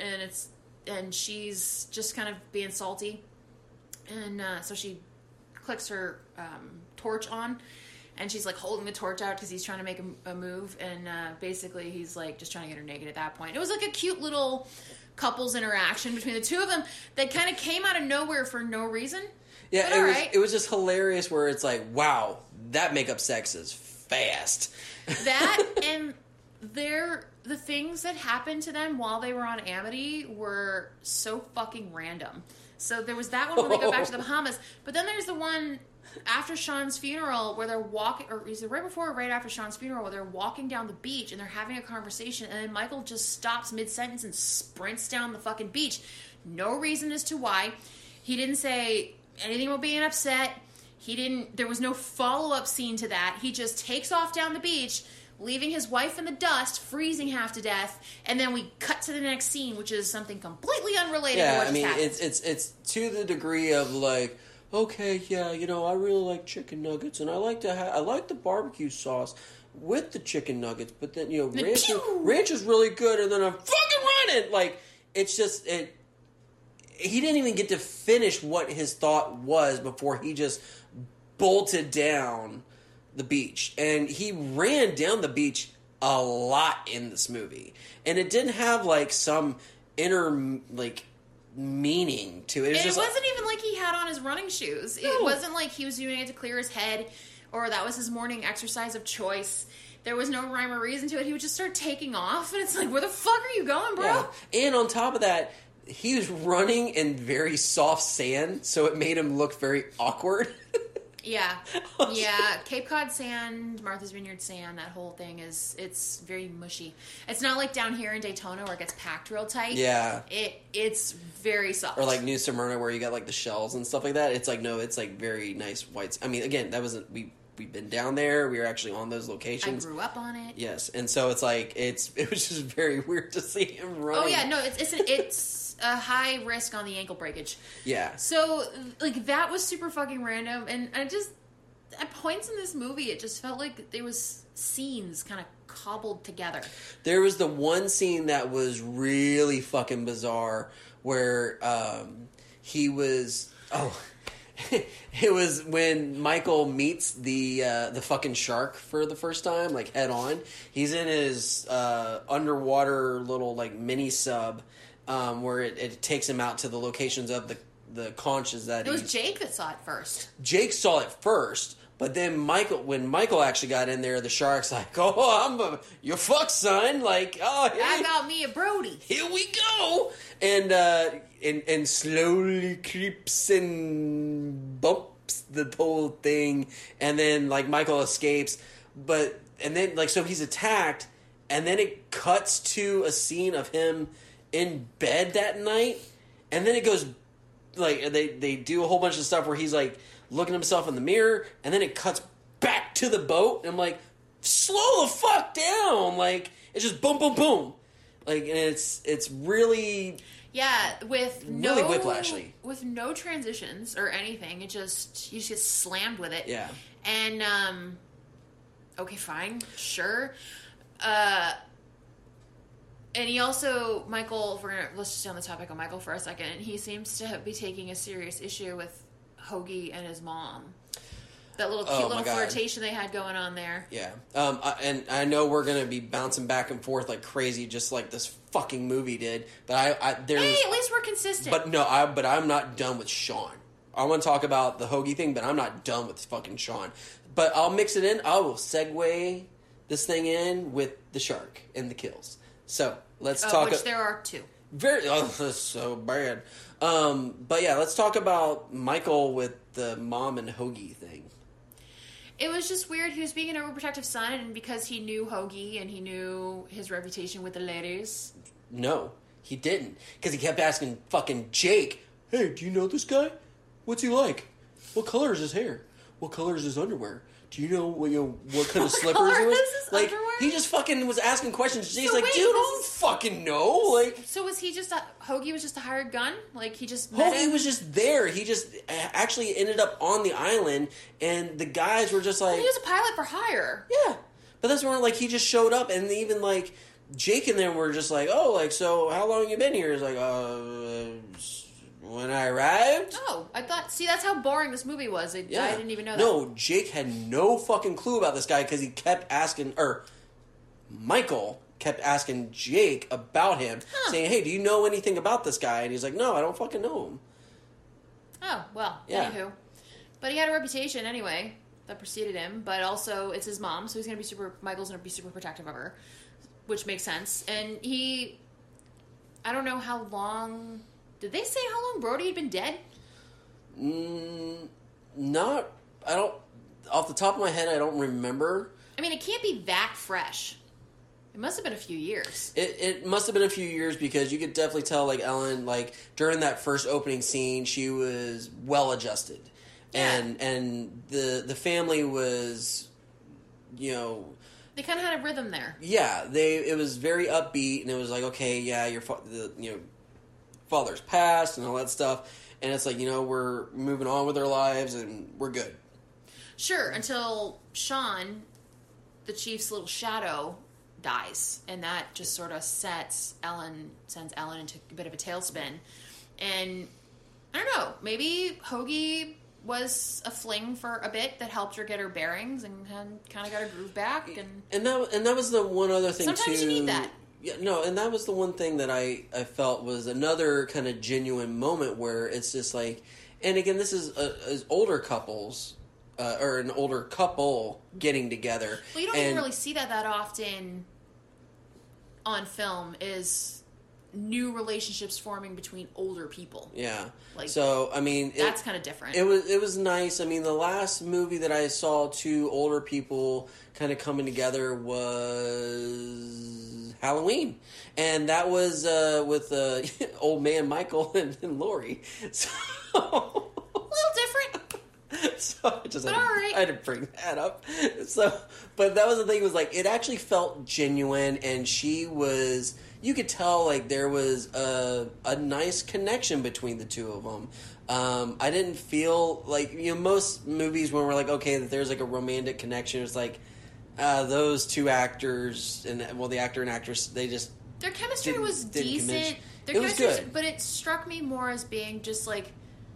And she's just kind of being salty, and so she clicks her torch on. And she's holding the torch out because he's trying to make a move, and basically he's just trying to get her naked at that point. It was a cute little couples interaction between the two of them that kind of came out of nowhere for no reason. Yeah, it was just hilarious where it's wow, that makeup sex is fast. That and the things that happened to them while they were on Amity were so fucking random. So there was that one when they go back to the Bahamas, but then there's the one after Sean's funeral where they're walking, or is it right before or right after Sean's funeral, where they're walking down the beach and they're having a conversation, and then Michael just stops mid-sentence and sprints down the fucking beach. No reason as to why. He didn't say anything about being upset. There was no follow-up scene to that. He just takes off down the beach, leaving his wife in the dust, freezing half to death, and then we cut to the next scene, which is something completely unrelated to what just happened. It's to the degree of okay, yeah, I really like chicken nuggets, and I like the barbecue sauce. with the chicken nuggets, but then, Then ranch is really good, and then I'm fucking running! Like, it's just, he didn't even get to finish what his thought was before he just bolted down the beach. And he ran down the beach a lot in this movie. And it didn't have, like, some inner, like, meaning to it. It wasn't even like he had on his running shoes. No. It wasn't like he was doing it to clear his head, or that was his morning exercise of choice. There was no rhyme or reason to it. He would just start taking off, and it's like, where the fuck are you going, bro? Yeah. And on top of that, he was running in very soft sand, so it made him look very awkward. Yeah. Cape Cod sand, Martha's Vineyard sand, that whole thing it's very mushy. It's not like down here in Daytona where it gets packed real tight. Yeah. It's very soft. Or like New Smyrna where you got like the shells and stuff like that. It's like, no, it's like very nice whites. I mean, again, that wasn't, we've been down there. We were actually on those locations. I grew up on it. Yes. And so it's like, it was just very weird to see him running. Oh yeah, no, it's a high risk on the ankle breakage. Yeah. So, like, that was super fucking random, and I just, at points in this movie, it just felt like there was scenes kind of cobbled together. There was the one scene that was really fucking bizarre where he was, it was when Michael meets the fucking shark for the first time, like head on. He's in his underwater little like mini sub, where it takes him out to the locations of the conches that it was Jake that saw it first. Jake saw it first, but then when Michael actually got in there, the shark's like, "Oh, you fuck, son!" Like, "Oh, hey, I got me a Brody. Here we go!" And slowly creeps and bumps the whole thing, and then like Michael escapes, and then like so he's attacked, and then it cuts to a scene of him in bed that night, and then it goes like they do a whole bunch of stuff where he's like looking at himself in the mirror, and then it cuts back to the boat, and I'm like, slow the fuck down, like it's just boom boom boom, like, and it's really with really no whiplashly, with no transitions or anything. You just get slammed with it. Yeah. And okay, fine, sure. And he also, Michael, let's just stay on the topic of Michael for a second. He seems to be taking a serious issue with Hoagie and his mom. That little cute little flirtation they had going on there. Yeah. And I know we're going to be bouncing back and forth like crazy, just like this fucking movie did. But hey, at least we're consistent. But no, I'm not done with Sean. I want to talk about the Hoagie thing, but I'm not done with fucking Sean. But I'll mix it in. I will segue this thing in with the shark and the kills. So let's talk. Which there are two. That's so bad. But yeah, let's talk about Michael with the mom and Hoagie thing. It was just weird. He was being an overprotective son, and because he knew Hoagie and he knew his reputation with the ladies. No, he didn't. Because he kept asking fucking Jake, "Hey, do you know this guy? What's he like? What color is his hair? What color is his underwear? Do you know what kind of slippers he was?" Like, underwear? He just fucking was asking questions. Jake's like, "Dude, I don't fucking know." Like, so was he just Hoagie was just a hired gun? Like, he just Hoagie was just there. He just actually ended up on the island, and the guys were just like, well, he was a pilot for hire. Yeah, but that's where like he just showed up, and even like Jake and them were just like, "Oh, like, so how long you been here?" He's like, when I arrived." Oh, I thought. See, that's how boring this movie was. I didn't even know that. No, Jake had no fucking clue about this guy because he kept asking, or Michael kept asking Jake about him, saying, "Hey, do you know anything about this guy?" And he's like, "No, I don't fucking know him." Oh, well, yeah. Anywho. But he had a reputation anyway that preceded him, but also it's his mom, so Michael's gonna be super protective of her, which makes sense. And I don't know how long. Did they say how long Brody had been dead? I don't, off the top of my head, I don't remember. I mean, it can't be that fresh. It must have been a few years. It must have been a few years because you could definitely tell, like, Ellen, like, during that first opening scene, she was well adjusted. Yeah. And the family was, they kind of had a rhythm there. Yeah, it was very upbeat, and it was like, okay, yeah, your father's passed and all that stuff, and it's like, we're moving on with our lives and we're good. Sure, until Sean the Chief's little shadow dies, and that just sort of sends Ellen into a bit of a tailspin. And I don't know, maybe Hoagie was a fling for a bit that helped her get her bearings and kind of got her groove back. And that was the one other thing too. Sometimes you need that. Yeah, no, and that was the one thing that I felt was another kind of genuine moment where it's just like, and again, this is older couples, or an older couple getting together. Well, you don't even really see that often on film, is new relationships forming between older people. Yeah. Like, so, I mean... That's kind of different. It was nice. I mean, the last movie that I saw two older people kind of coming together was Halloween. And that was with old man Michael and Laurie. So... a little different. So I had to bring that up. So, but that was the thing, was like, it actually felt genuine, and she was... You could tell, like, there was a nice connection between the two of them. I didn't feel like, most movies when we're like, okay, that there's like a romantic connection, it's like, those two actors, and the actor and actress, they just... Their chemistry was decent. It was good. But it struck me more as being just like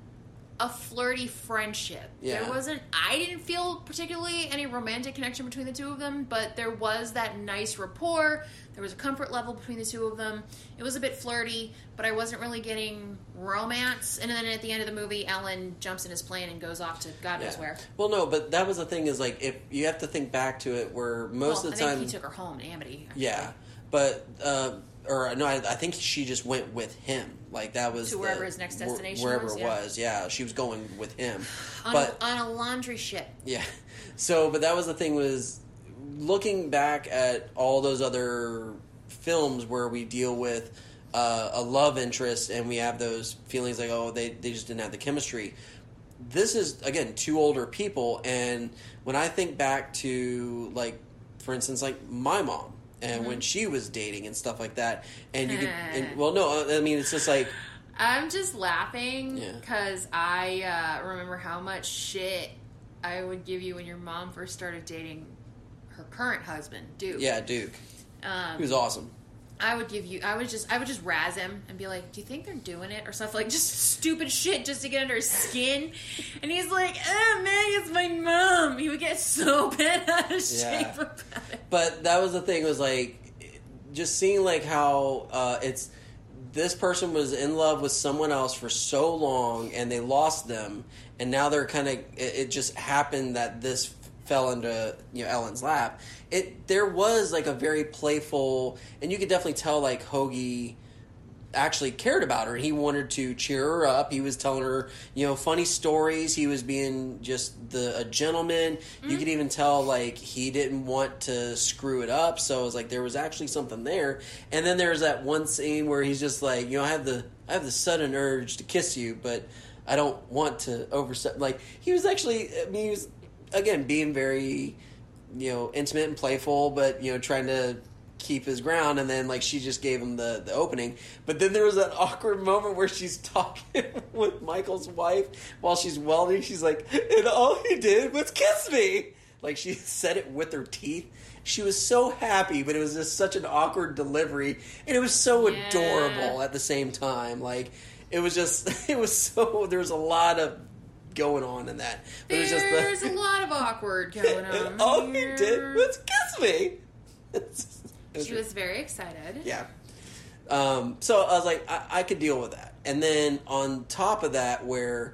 a flirty friendship. Yeah. I didn't feel particularly any romantic connection between the two of them, but there was that nice rapport. There was a comfort level between the two of them. It was a bit flirty, but I wasn't really getting romance. And then at the end of the movie, Ellen jumps in his plane and goes off to God knows where. Well, no, but that was the thing, is like, if you have to think back to it, where most of the time... I think he took her home to Amity. Actually. Yeah, but... or no, I think she just went with him. Like, that was... To wherever his next destination wherever was. It was, yeah. She was going with him. On a laundry ship. Yeah. So, but that was the thing, was looking back at all those other films where we deal with a love interest and we have those feelings like, oh, they just didn't have the chemistry. This is, again, two older people, and when I think back to, like, for instance, like, my mom, and when she was dating and stuff like that, and you could, well, no, I mean, it's just like... I'm just laughing because I remember how much shit I would give you when your mom first started dating her current husband, Duke. Yeah, Duke. He was awesome. I would just razz him and be like, do you think they're doing it? Or stuff like, just stupid shit just to get under his skin. And he's like, oh, man, it's my mom. He would get so bent out of shape about it. But that was the thing, was like, just seeing like how this person was in love with someone else for so long and they lost them, and now they're kind of, it just happened that this fell into Ellen's lap. There was like a very playful, and you could definitely tell like Hoagie actually cared about her. He wanted to cheer her up. He was telling her funny stories. He was being just a gentleman. You could even tell like he didn't want to screw it up. So it was like there was actually something there. And then there's that one scene where he's just like, I have the sudden urge to kiss you, but I don't want to overstep. Like, he was actually, I mean, he was, again, being very, intimate and playful, but, trying to keep his ground. And then, like, she just gave him the opening. But then there was that awkward moment where she's talking with Michael's wife while she's welding. She's like, and all he did was kiss me. Like, she said it with her teeth. She was so happy, but it was just such an awkward delivery. And it was so adorable at the same time. Like, it was so, there was a lot of going on in that. But There's a lot of awkward going on. All he did was kiss me. She was very excited. Yeah. So I was like, I could deal with that. And then on top of that, where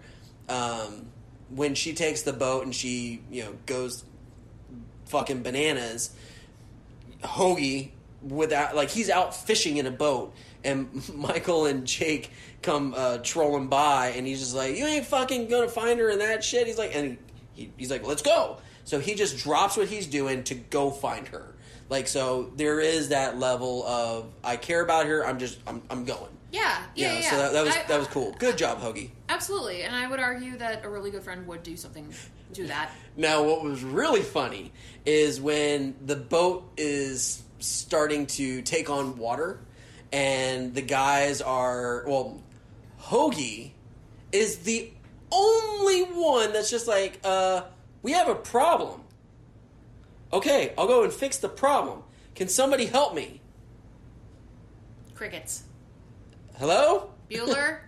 when she takes the boat and she, goes fucking bananas, Hoagie, he's out fishing in a boat, and Michael and Jake come trolling by, and he's just like, you ain't fucking gonna find her in that shit. He's like, and he's like, let's go. So he just drops what he's doing to go find her. Like, so there is that level of, I care about her, I'm going. Yeah. So that was cool. Good job, Hoagie. Absolutely, and I would argue that a really good friend would do that. Now, what was really funny is when the boat is starting to take on water, and the guys are, Hoagie is the only one that's just like, we have a problem. Okay, I'll go and fix the problem. Can somebody help me? Crickets. Hello? Bueller?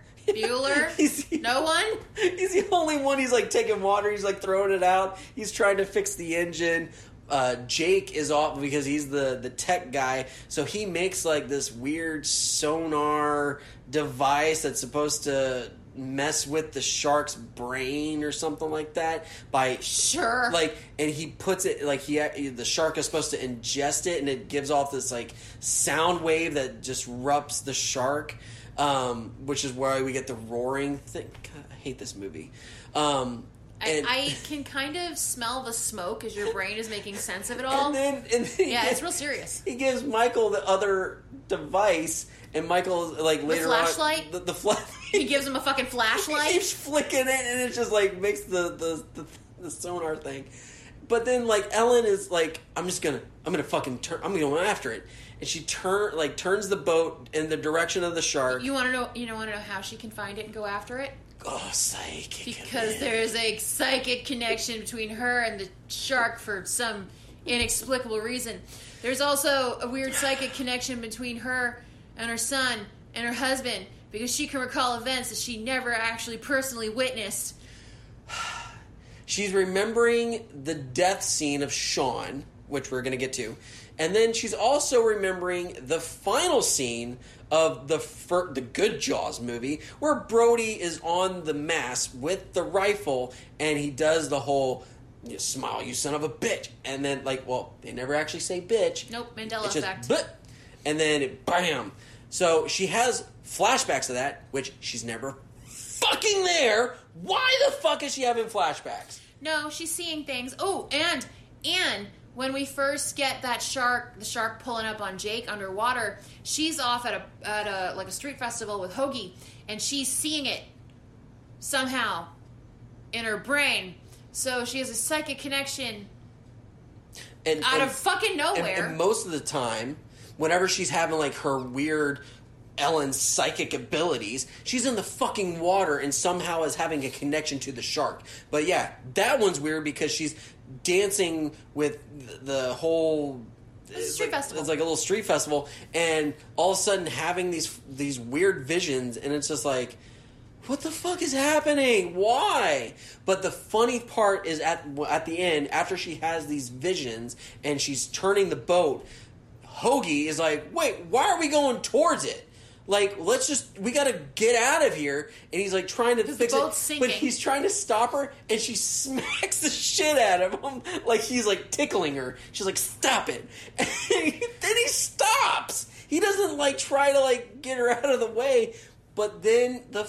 No one? He's the only one. He's like taking water. He's like throwing it out. He's trying to fix the engine. Jake is off because he's the tech guy. So he makes like this weird sonar device that's supposed to mess with the shark's brain or something like that by Sure. like, and he puts it like the shark is supposed to ingest it, and it gives off this like sound wave that disrupts the shark, which is why we get the roaring thing. God, I hate this movie. I can kind of smell the smoke as your brain is making sense of it all. And then it's real serious. He gives Michael the other device, and Michael like later flashlight? on the flashlight. He gives him a fucking He flashlight. keeps flicking it, and it just like makes the sonar thing. But then like Ellen is like, I'm gonna fucking turn. I'm gonna go after it, and she turns the boat in the direction of the shark. You want to know? You want to know how she can find it and go after it? Oh, psychic! Because there's a psychic connection between her and the shark for some inexplicable reason. There's also a weird psychic connection between her and her son and her husband, because she can recall events that she never actually personally witnessed. She's remembering the death scene of Sean, which we're going to get to. And then she's also remembering the final scene of the Good Jaws movie, where Brody is on the mast with the rifle, and he does the whole, "You smile, you son of a bitch." And then, like, well, they never actually say bitch. Nope, Mandela it's effect. Just, and then, bam. So she has flashbacks of that, which she's never fucking there. Why the fuck is she having flashbacks? No, she's seeing things. Oh, and when we first get the shark pulling up on Jake underwater, she's off at a like a street festival with Hoagie, and she's seeing it somehow in her brain. So she has a psychic connection out of fucking nowhere. And most of the time, whenever she's having like her weird Ellen's psychic abilities, she's in the fucking water and somehow is having a connection to the shark. But yeah, that one's weird because she's dancing with the whole street festival. It's like a little street festival, and all of a sudden having these weird visions, and it's just like, what the fuck is happening? Why? But the funny part is at the end, after she has these visions and she's turning the boat, Hoagie is like, wait, why are we going towards it? Like, we gotta get out of here. And he's like trying to fix the boat's it. sinking. But he's trying to stop her, and she smacks the shit out of him. Like he's like tickling her. She's like, stop it. And then he stops. He doesn't like try to like get her out of the way. But then the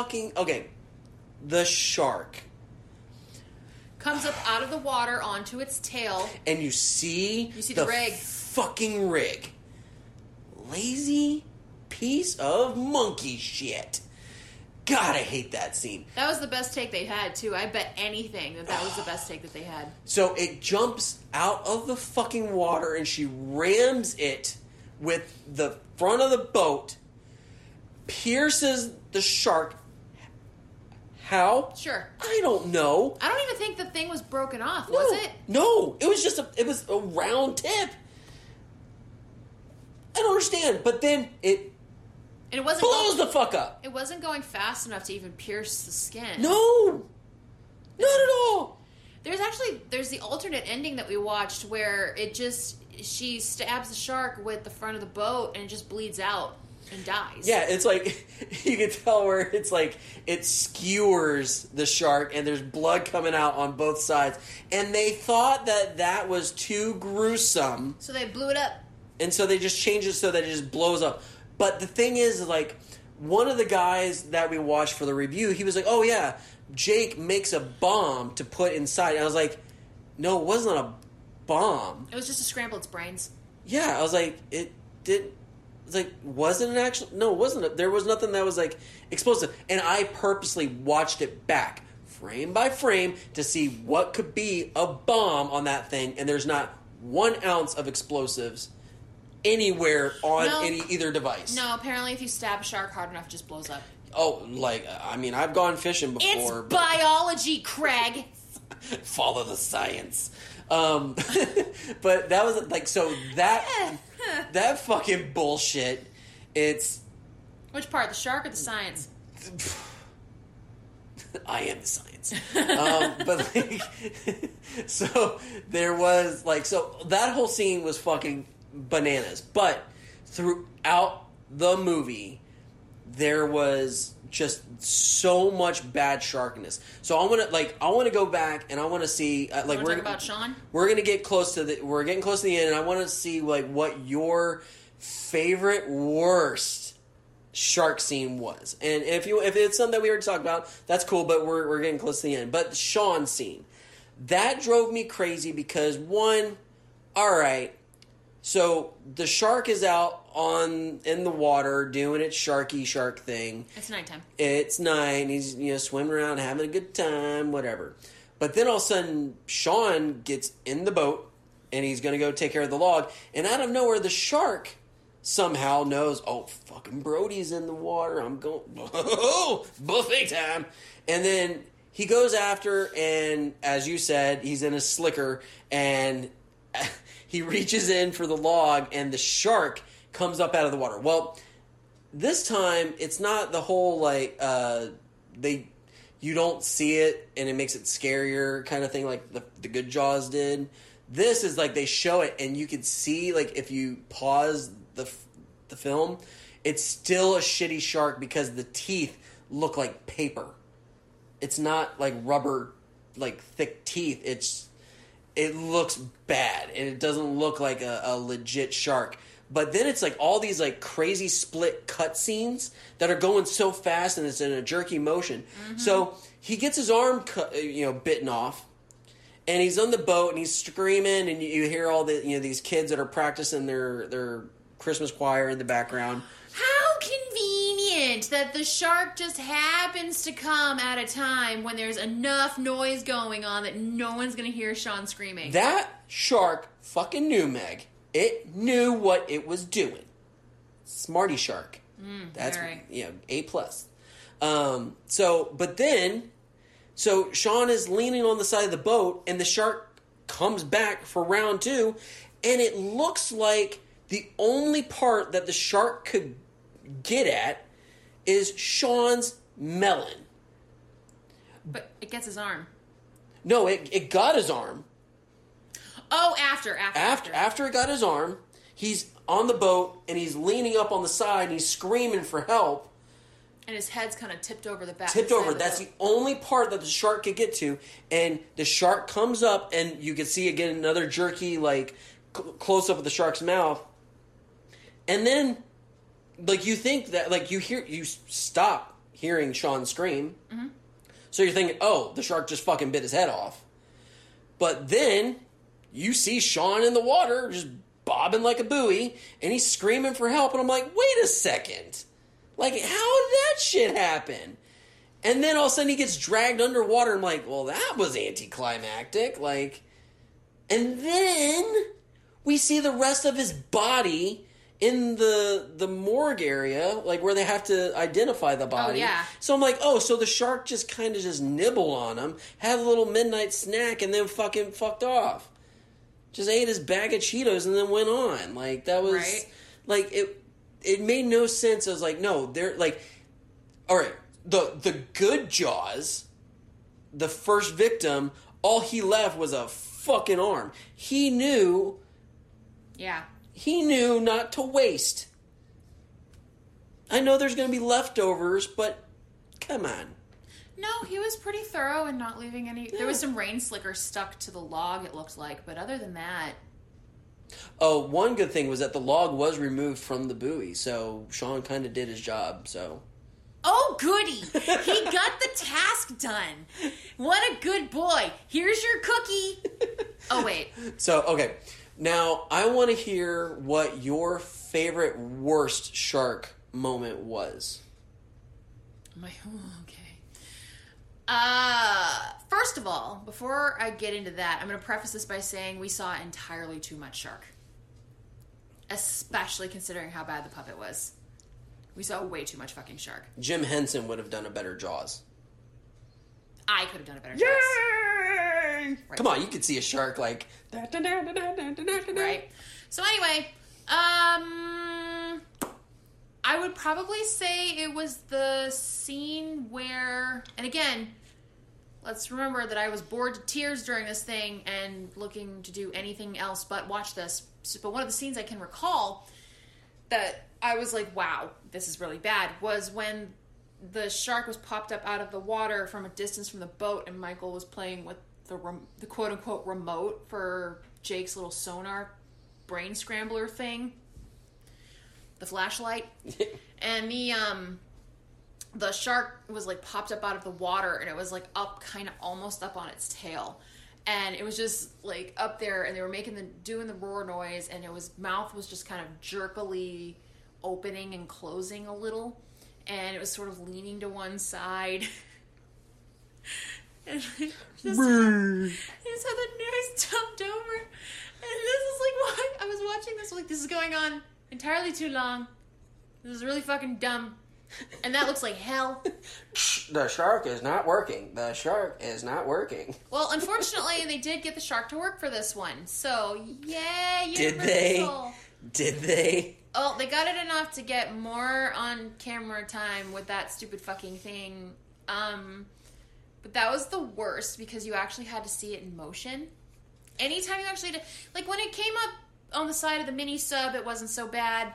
shark comes up out of the water onto its tail. And you see the rig. Fucking rig. Lazy piece of monkey shit. God, I hate that scene. That was the best take they had, too. I bet anything that was the best take that they had. So it jumps out of the fucking water, and she rams it with the front of the boat, pierces the shark. How? Sure. I don't know. I don't even think the thing was broken off, was it? No, it was just a round tip. I don't understand. But then it wasn't blows the fuck up. It wasn't going fast enough to even pierce the skin. No. Not at all. There's the alternate ending that we watched where she stabs the shark with the front of the boat and it just bleeds out and dies. Yeah, it's like, you can tell where it's like, it skewers the shark and there's blood coming out on both sides. And they thought that was too gruesome. So they blew it up. And so they just changed it so that it just blows up. But the thing is, like, one of the guys that we watched for the review, he was like, oh yeah, Jake makes a bomb to put inside. And I was like, no, it wasn't a bomb. It was just to scramble its brains. Yeah, I was like, wasn't it actually? No, it wasn't. There was nothing that was, like, explosive. And I purposely watched it back, frame by frame, to see what could be a bomb on that thing. And there's not 1 ounce of explosives anywhere on either device. No, apparently if you stab a shark hard enough, it just blows up. Oh, like, I mean, I've gone fishing before. It's biology, Craig. Follow the science. But that was like, so that fucking bullshit. It's Which part, the shark or the science? I am the science. But like, so there was like, so that whole scene was fucking bananas. But throughout the movie, there was just so much bad sharkness. So I want to go back and I want to see like Talk about Sean. We're getting close to the end, and I want to see like what your favorite worst shark scene was. And if it's something that we already talked about, that's cool, but we're getting close to the end. But Sean's scene, that drove me crazy because one, all right, so the shark is out in the water doing its shark thing. It's nighttime. It's night. He's swimming around having a good time, whatever. But then all of a sudden, Sean gets in the boat and he's going to go take care of the log. And out of nowhere, the shark somehow knows, oh, fucking Brody's in the water. I'm going, oh, buffet time. And then he goes after, and as you said, he's in a slicker, and he reaches in for the log, and the shark comes up out of the water. Well, this time, it's not the whole, like, you don't see it, and it makes it scarier kind of thing like the good Jaws did. This is like they show it, and you can see, like, if you pause the film, it's still a shitty shark because the teeth look like paper. It's not like rubber, like thick teeth. It looks bad, and it doesn't look like a legit shark. But then it's like all these like crazy split cut scenes that are going so fast, and it's in a jerky motion. Mm-hmm. So he gets his arm bitten off, and he's on the boat and he's screaming, and you hear all the these kids that are practicing their Christmas choir in the background. How convenient that the shark just happens to come at a time when there's enough noise going on that no one's going to hear Sean screaming. That shark fucking knew, Meg. It knew what it was doing. Smarty shark. That's right. A+. So Sean is leaning on the side of the boat, and the shark comes back for round 2, and it looks like the only part that the shark could get at is Sean's melon. But it gets his arm. No, it got his arm. Oh, after it got his arm, he's on the boat, and he's leaning up on the side, and he's screaming for help. And his head's kind of tipped over the back. Tipped over. That's the only part that the shark could get to. And the shark comes up, and you can see again another jerky, like, close up of the shark's mouth. And then, like, you think that, like, you stop hearing Sean scream. Mm-hmm. So you're thinking, oh, the shark just fucking bit his head off. But then you see Sean in the water just bobbing like a buoy, and he's screaming for help. And I'm like, wait a second. Like, how did that shit happen? And then all of a sudden he gets dragged underwater. I'm like, well, that was anticlimactic. Like, and then we see the rest of his body in the morgue area, like where they have to identify the body. Oh, yeah. So I'm like, oh, so the shark just kind of just nibbled on him, had a little midnight snack, and then fucking fucked off. Just ate his bag of Cheetos and then went on. Like, that was... Right. Like, it made no sense. I was like, no, they're like... Alright, the good Jaws, the first victim, all he left was a fucking arm. He knew... Yeah. He knew not to waste. I know there's going to be leftovers, but come on. No, he was pretty thorough and not leaving any... Yeah. There was some rain slicker stuck to the log, it looked like, but other than that... Oh, one good thing was that the log was removed from the buoy, so Sean kind of did his job, so... Oh, goody! He got the task done. What a good boy. Here's your cookie. Oh, wait. So, okay. Now, I want to hear what your favorite worst shark moment was. Okay. First of all, before I get into that, I'm going to preface this by saying we saw entirely too much shark. Especially considering how bad the puppet was. We saw way too much fucking shark. Jim Henson would have done a better Jaws. I could have done a better Jaws. Come on, you could see a shark like... Right. So anyway, I would probably say it was the scene where... And again, let's remember that I was bored to tears during this thing and looking to do anything else but watch this. But one of the scenes I can recall that I was like, wow, this is really bad, was when the shark was popped up out of the water from a distance from the boat and Michael was playing with the quote-unquote remote for Jake's little sonar brain scrambler thing. The flashlight. And the shark was like popped up out of the water and it was like up, kind of almost up on its tail. And it was just like up there and they were doing the roar noise and mouth was just kind of jerkily opening and closing a little. And it was sort of leaning to one side. And just had the nurse jumped over. And this is like why I was watching this. Like, this is going on entirely too long. This is really fucking dumb. And that looks like hell. The shark is not working. The shark is not working. Well, unfortunately, they did get the shark to work for this one. So, yeah, Did they? Oh, they got it enough to get more on camera time with that stupid fucking thing. But that was the worst because you actually had to see it in motion. Anytime you actually did, like when it came up on the side of the mini sub, it wasn't so bad.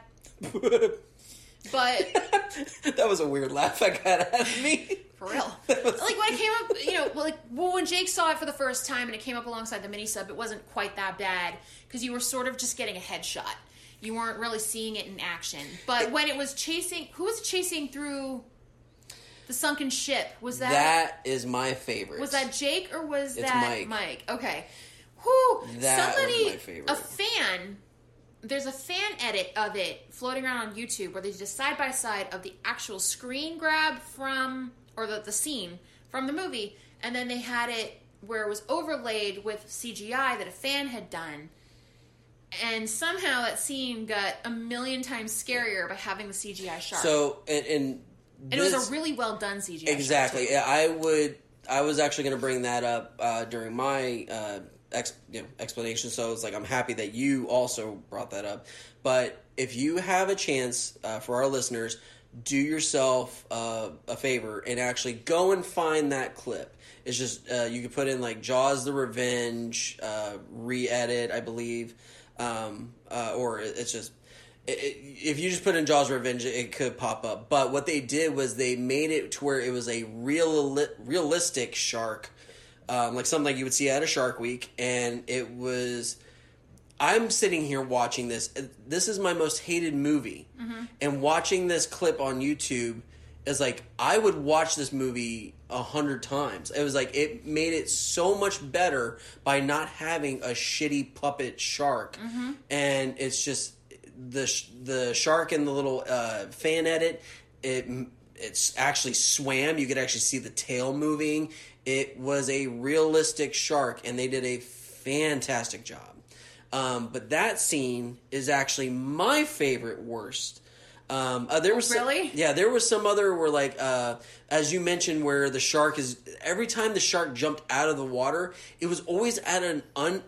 But that was a weird laugh I got out of me. For real. Like when it came up, when Jake saw it for the first time and it came up alongside the mini sub, it wasn't quite that bad because you were sort of just getting a headshot. You weren't really seeing it in action. But when it was chasing, who was chasing through the sunken ship? Was that... That is my favorite. Was that Jake or was it's that Mike? Okay. Whew. That was my favorite. A fan... There's a fan edit of it floating around on YouTube where they did a side-by-side of the actual screen grab from... Or the scene from the movie. And then they had it where it was overlaid with CGI that a fan had done. And somehow that scene got a million times scarier by having the CGI shark. So, and it was a really well done CGI exactly. shark. Exactly. I was actually going to bring that up during my explanation. So it's like I'm happy that you also brought that up. But if you have a chance for our listeners, do yourself a favor and actually go and find that clip. It's just you can put in like Jaws: The Revenge re-edit, I believe. Or it's just if you just put in Jaws Revenge, it could pop up. But what they did was they made it to where it was a realistic shark, like something like you would see at a Shark Week, and it was. I'm sitting here watching this. This is my most hated movie, and watching this clip on YouTube is like I would watch this movie 100 times. It was like it made it so much better by not having a shitty puppet shark, and it's just the shark in the little fan edit. It's actually swam. You could actually see the tail moving. It was a realistic shark, and they did a fantastic job. But that scene is actually my favorite worst. There was really? There was some other where like as you mentioned where the shark is every time the shark jumped out of the water, it was always at an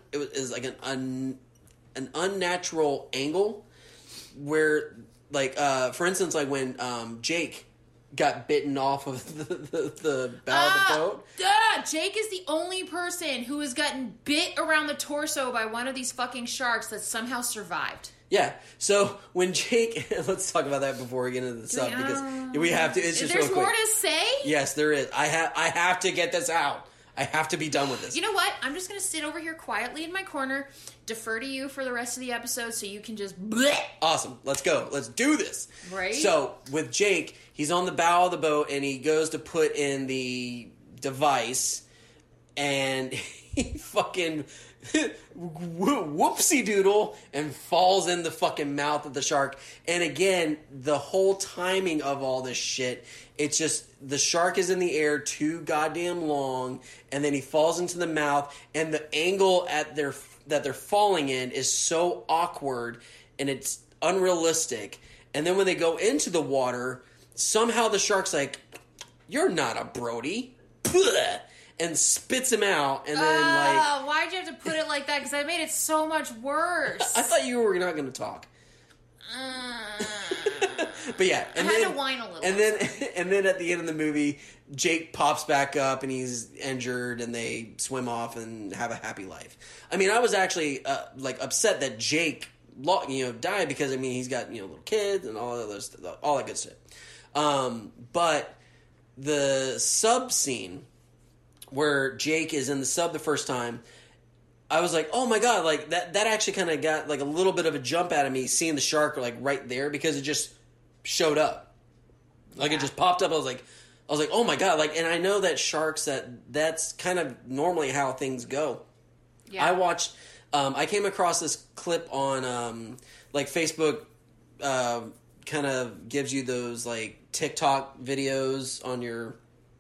unnatural angle where like for instance like when Jake got bitten off of the bow of the boat. Jake is the only person who has gotten bit around the torso by one of these fucking sharks that somehow survived. Yeah, so when Jake... Let's talk about that before we get into the sub, because we have to... It's just There's real quick. more to say? Yes, there is. I have to get this out. I have to be done with this. You know what? I'm just going to sit over here quietly in my corner, defer to you for the rest of the episode so you can just... bleh. Awesome. Let's go. Let's do this. Right? So, with Jake, he's on the bow of the boat, and he goes to put in the device, and he fucking... whoopsie doodle and falls in the fucking mouth of the shark. And again, the whole timing of all this shit, it's just the shark is in the air too goddamn long, and then he falls into the mouth, and the angle that they're falling in is so awkward and it's unrealistic. And then when they go into the water, somehow the shark's like, "You're not a Brody." and spits him out, and then like, why'd you have to put it like that? Because I made it so much worse. I thought you were not going to talk. But yeah, and I had then, to whine a little. and then at the end of the movie, Jake pops back up and he's injured, and they swim off and have a happy life. I mean, I was actually like upset that Jake, died, because I mean he's got little kids and all that good stuff. But the sub scene where Jake is in the sub the first time, I was like, oh my god, like that actually kind of got like a little bit of a jump out of me seeing the shark like right there, because it just showed up. Like it just popped up. I was like, oh my god, like, and I know that sharks, that's kind of normally how things go. Yeah. I came across this clip on like Facebook kind of gives you those like TikTok videos on your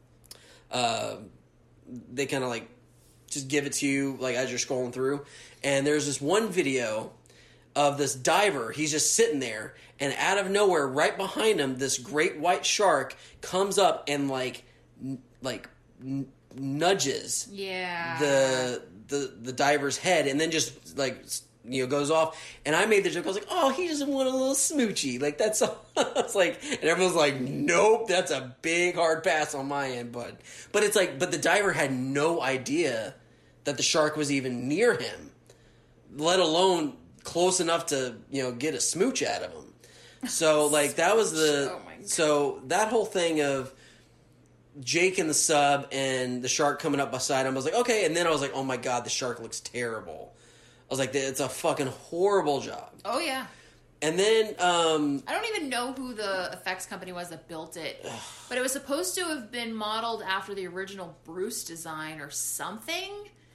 they kind of like just give it to you like as you're scrolling through, and there's this one video of this diver. He's just sitting there, and out of nowhere, right behind him, this great white shark comes up and nudges the diver's head, and then just like goes off. And I made the joke. I was like, "Oh, he just wanted a little smoochie." Like that's all. It's like, and everyone's like, "Nope, that's a big hard pass on my end." But it's like, but the diver had no idea that the shark was even near him, let alone close enough to get a smooch out of him. So like that was so that whole thing of Jake in the sub and the shark coming up beside him, I was like, okay. And then I was like, oh my god, the shark looks terrible. I was like, it's a fucking horrible job. Oh yeah. And then I don't even know who the effects company was that built it, but it was supposed to have been modeled after the original Bruce design or something.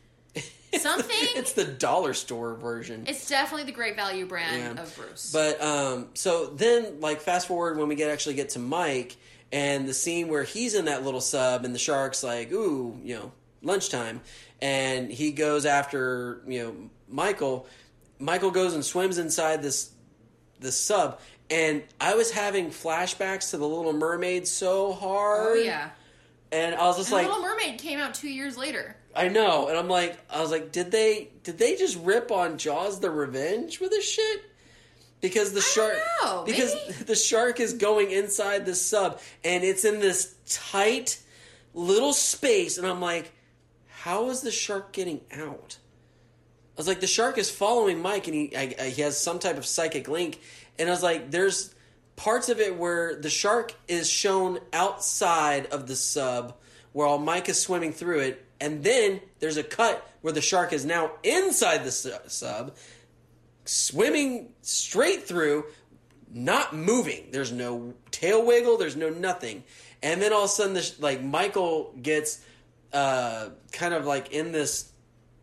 It's the dollar store version. It's definitely the Great Value brand of Bruce. But so then, like, fast forward when we actually get to Mike and the scene where he's in that little sub and the shark's like, ooh, lunchtime, and he goes after Michael. Michael goes and swims inside this sub, and I was having flashbacks to The Little Mermaid so hard. Oh yeah. And I was just like, Little Mermaid came out 2 years later. I know, and I was like, did they just rip on Jaws: The Revenge with this shit? Because the shark, the shark is going inside the sub, and it's in this tight little space, and I'm like, how is the shark getting out? I was like, the shark is following Mike, and he has some type of psychic link, and I was like, there's parts of it where the shark is shown outside of the sub, while Mike is swimming through it. And then there's a cut where the shark is now inside the sub, swimming straight through, not moving. There's no tail wiggle. There's no nothing. And then all of a sudden, Michael gets kind of like in this.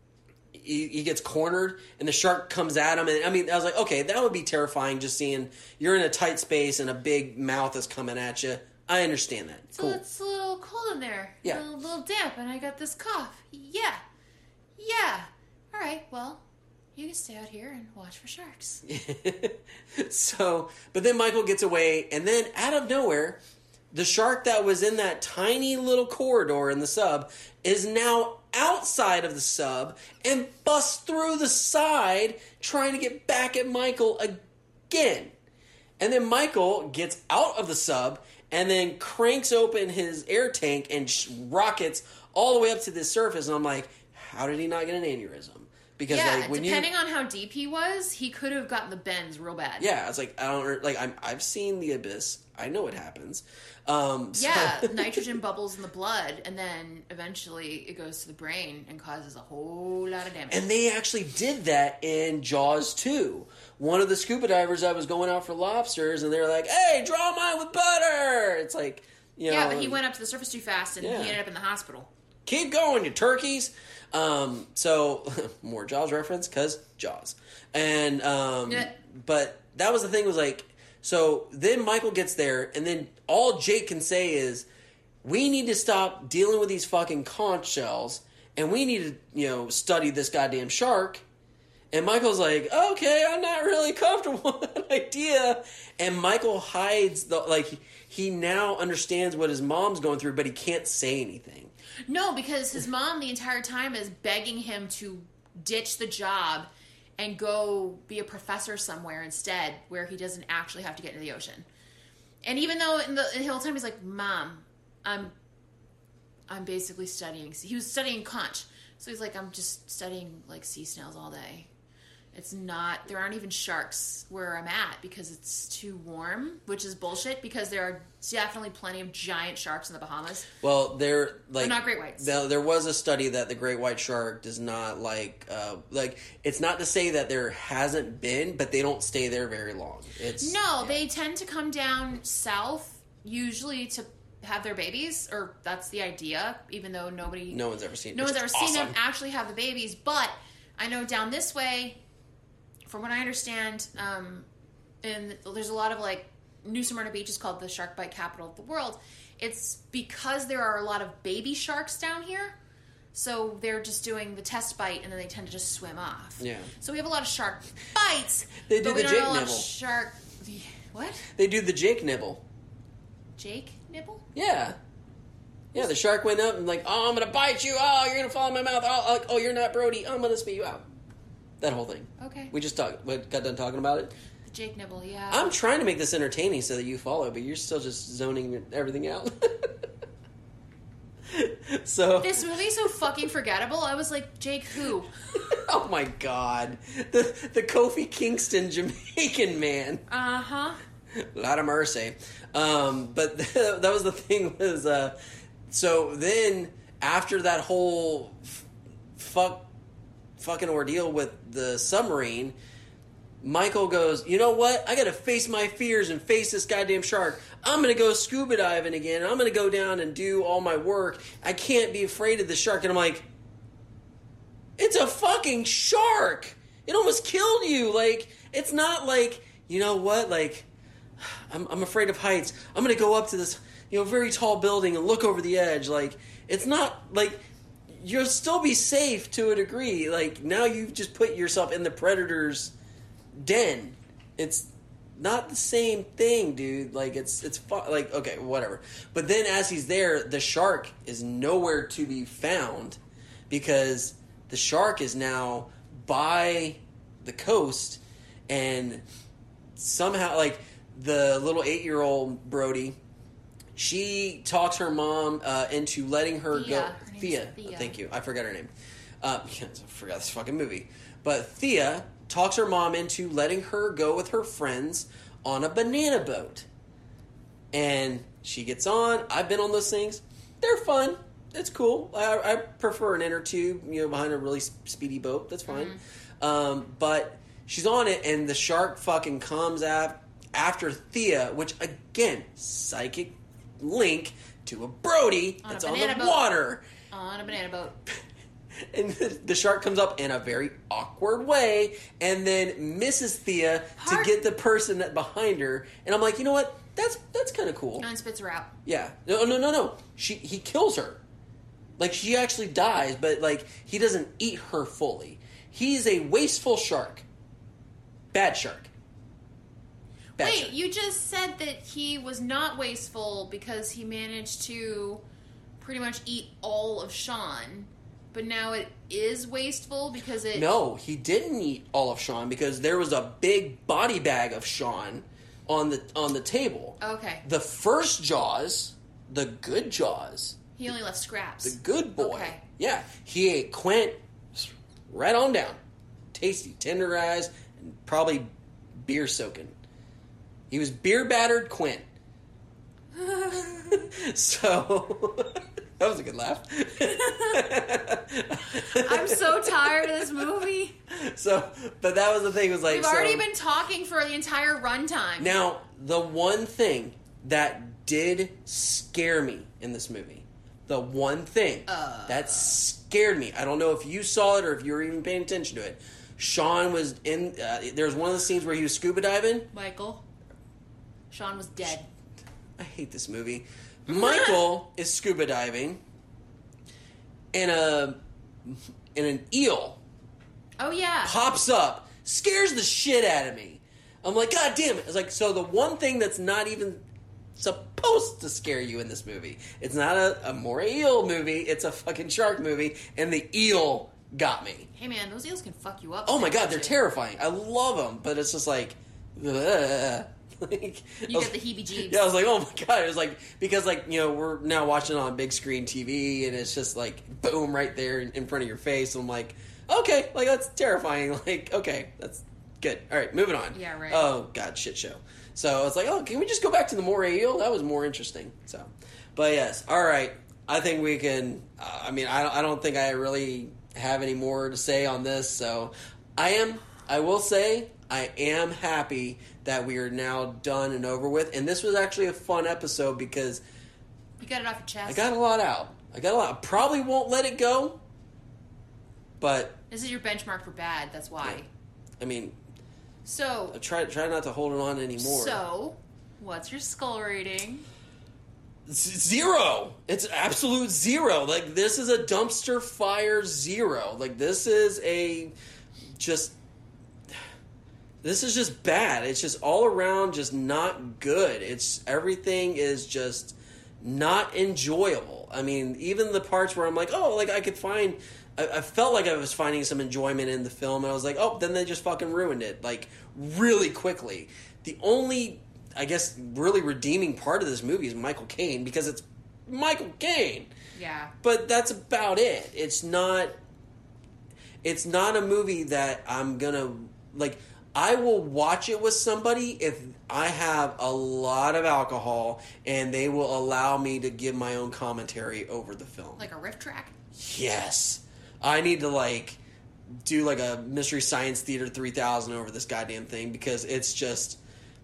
He gets cornered, and the shark comes at him. And I mean, I was like, okay, that would be terrifying. Just seeing you're in a tight space and a big mouth is coming at you. I understand that. So it's a little cold in there. Yeah. A little damp, and I got this cough. Yeah. All right, well, you can stay out here and watch for sharks. So, but then Michael gets away, and then out of nowhere, the shark that was in that tiny little corridor in the sub is now outside of the sub and busts through the side trying to get back at Michael again. And then Michael gets out of the sub and then cranks open his air tank and rockets all the way up to the surface. And I'm like, how did he not get an aneurysm? Because depending on how deep he was, he could have gotten the bends real bad. Yeah, it's like I've seen The Abyss. I know what happens. Nitrogen bubbles in the blood, and then eventually it goes to the brain and causes a whole lot of damage. And they actually did that in Jaws 2. One of the scuba divers that was going out for lobsters, and they were like, "Hey, draw mine with butter." It's like, yeah, but he went up to the surface too fast, and he ended up in the hospital. Keep going, you turkeys. So more Jaws reference because Jaws, and but that was the thing, was like. So then Michael gets there, and then all Jake can say is, we need to stop dealing with these fucking conch shells, and we need to, study this goddamn shark. And Michael's like, okay, I'm not really comfortable with that idea. And Michael hides, he now understands what his mom's going through, but he can't say anything. No, because his mom the entire time is begging him to ditch the job and go be a professor somewhere instead, where he doesn't actually have to get into the ocean. And even though in the whole time he's like, Mom, I'm basically studying. He was studying conch, so he's like, I'm just studying like sea snails all day. It's not. There aren't even sharks where I'm at because it's too warm, which is bullshit. Because there are definitely plenty of giant sharks in the Bahamas. Well, they're not great whites. There was a study that the great white shark does not like. It's not to say that there hasn't been, but they don't stay there very long. They tend to come down south usually to have their babies, or that's the idea. Even though no one's ever seen them actually have the babies, but I know down this way. From what I understand, and there's a lot of like New Smyrna Beach is called the shark bite capital of the world. It's because there are a lot of baby sharks down here, so they're just doing the test bite and then they tend to just swim off. Yeah. So we have a lot of shark bites. They do but we the don't Jake have a lot nibble. Of shark. What? They do the Jake nibble. Jake nibble? Yeah. Yeah, the shark went up and like, oh, I'm gonna bite you. Oh, you're gonna fall in my mouth. Oh, you're not Brody. I'm gonna spit you out. That whole thing. Okay. We just got done talking about it. The Jake nibble, yeah. I'm trying to make this entertaining so that you follow, but you're still just zoning everything out. So this movie's so fucking forgettable. I was like, Jake who? Oh my god. The Kofi Kingston Jamaican man. Uh-huh. Lot of mercy. But that was the thing was, so then after that whole fucking ordeal with the submarine, Michael goes, you know what? I gotta face my fears and face this goddamn shark. I'm gonna go scuba diving again. I'm gonna go down and do all my work. I can't be afraid of the shark. And I'm like, it's a fucking shark. It almost killed you. Like, it's not like, you know what? Like, I'm afraid of heights. I'm gonna go up to this, very tall building and look over the edge. Like, it's not like, you'll still be safe to a degree. Like, now you've just put yourself in the predator's den. It's not the same thing, dude. Like, it's like, okay, whatever. But then as he's there, the shark is nowhere to be found because the shark is now by the coast, and somehow, like, the little 8-year-old Brody, she talks her mom into letting her go. Thea. Thank you. I forgot her name. I forgot this fucking movie. But Thea talks her mom into letting her go with her friends on a banana boat. And she gets on. I've been on those things. They're fun. It's cool. I prefer an inner tube, behind a really speedy boat. That's fine. But she's on it, and the shark fucking comes after Thea, which, again, psychic link to a Brody that's on the water. On a banana boat. And the shark comes up in a very awkward way and then misses Thea to get the person behind her. And I'm like, you know what? That's kind of cool. And spits her out. Yeah. No. He kills her. Like, she actually dies, but, like, he doesn't eat her fully. He's a wasteful shark. Bad shark. Wait, you just said that he was not wasteful because he managed to pretty much eat all of Sean, but now it is wasteful because it... No, he didn't eat all of Sean because there was a big body bag of Sean on the table. Okay. The first Jaws, the good Jaws... He only left scraps. The good boy. Okay. Yeah, he ate Quint right on down. Tasty, tenderized, and probably beer soaking. He was beer battered Quint. So that was a good laugh. I'm so tired of this movie. But that was the thing. Was like we've already been talking for the entire runtime. Now, the one thing that did scare me in this movie, the one thing that scared me, I don't know if you saw it or if you were even paying attention to it. Sean was in. There was one of the scenes where he was scuba diving. Michael. Sean was dead. I hate this movie. Michael is scuba diving, and an eel. Oh yeah. Pops up, scares the shit out of me. I'm like, God damn it! It's like, so the one thing that's not even supposed to scare you in this movie. It's not a moray eel movie. It's a fucking shark movie, and the eel got me. Hey man, those eels can fuck you up. Oh my god, they're terrifying. I love them, but it's just like, ugh. Like, you get the heebie-jeebs. Yeah, I was like, oh my god. It was like, because like, you know, we're now watching it on big screen TV, and it's just like, boom, right there in front of your face. And I'm like, okay, like that's terrifying. Like, okay, that's good. All right, moving on. Yeah, right. Oh god, shit show. So it's like, oh, can we just go back to the moray eel? That was more interesting. So, but yes, all right. I think we can. I mean, I don't think I really have any more to say on this. So, I will say, I am happy that we are now done and over with. And this was actually a fun episode because you got it off your chest. I got a lot out. I probably won't let it go, but this is your benchmark for bad. That's why. Yeah. I mean. So I try not to hold it on anymore. So, what's your skull rating? 0. It's absolute 0. Like, this is a dumpster fire 0. Like, this is just bad. It's just all around just not good. Everything is just not enjoyable. I mean, even the parts where I'm like, oh, like I could find. I felt like I was finding some enjoyment in the film, and I was like, oh, then they just fucking ruined it, like, really quickly. The only, I guess, really redeeming part of this movie is Michael Caine, because it's Michael Caine. Yeah. But that's about it. It's not a movie that I'm gonna, like, I will watch it with somebody if I have a lot of alcohol, and they will allow me to give my own commentary over the film. Like a riff track? Yes. I need to, like, do, like, a Mystery Science Theater 3000 over this goddamn thing, because it's just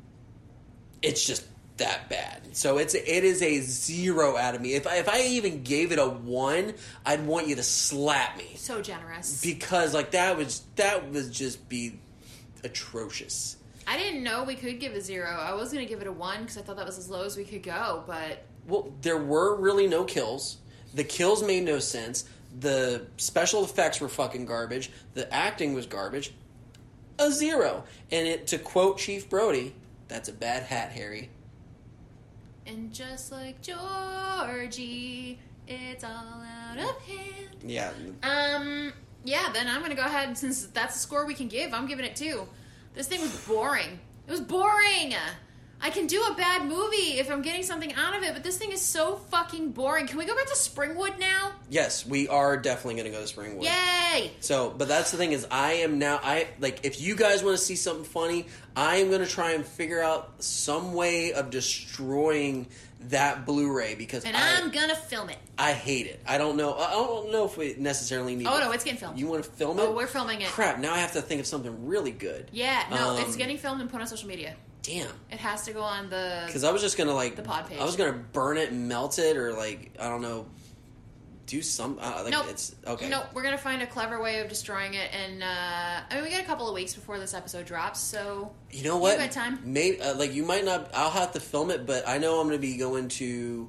that bad. So it is a 0 out of me. If I even gave it a 1, I'd want you to slap me. So generous. Because, like, that would just be atrocious. I didn't know we could give a 0. I was going to give it a 1 because I thought that was as low as we could go, but... Well, there were really no kills. The kills made no sense. The special effects were fucking garbage. The acting was garbage. A 0. And to quote Chief Brody, that's a bad hat, Harry. And just like Georgie, it's all out of hand. Yeah. Yeah, then I'm going to go ahead, and since that's the score we can give, I'm giving it 2. This thing was boring. It was boring! I can do a bad movie if I'm getting something out of it, but this thing is so fucking boring. Can we go back to Springwood now? Yes, we are definitely going to go to Springwood. Yay! So, but that's the thing is, if you guys want to see something funny, I am going to try and figure out some way of destroying that Blu-ray because I'm going to film it. I hate it. I don't know if we necessarily need. Oh no, it's getting filmed. You want to film it? Oh, we're filming it. Crap! Now I have to think of something really good. Yeah, no, it's getting filmed and put on social media. Damn. It has to go on the... Because I was just going to, like... the pod page. I was going to burn it and melt it or, like, I don't know, do some... nope. It's... Okay. Nope. We're going to find a clever way of destroying it. And, I mean, we got a couple of weeks before this episode drops, so... You know what? You got time. Maybe, you might not... I'll have to film it, but I know I'm going to be going to...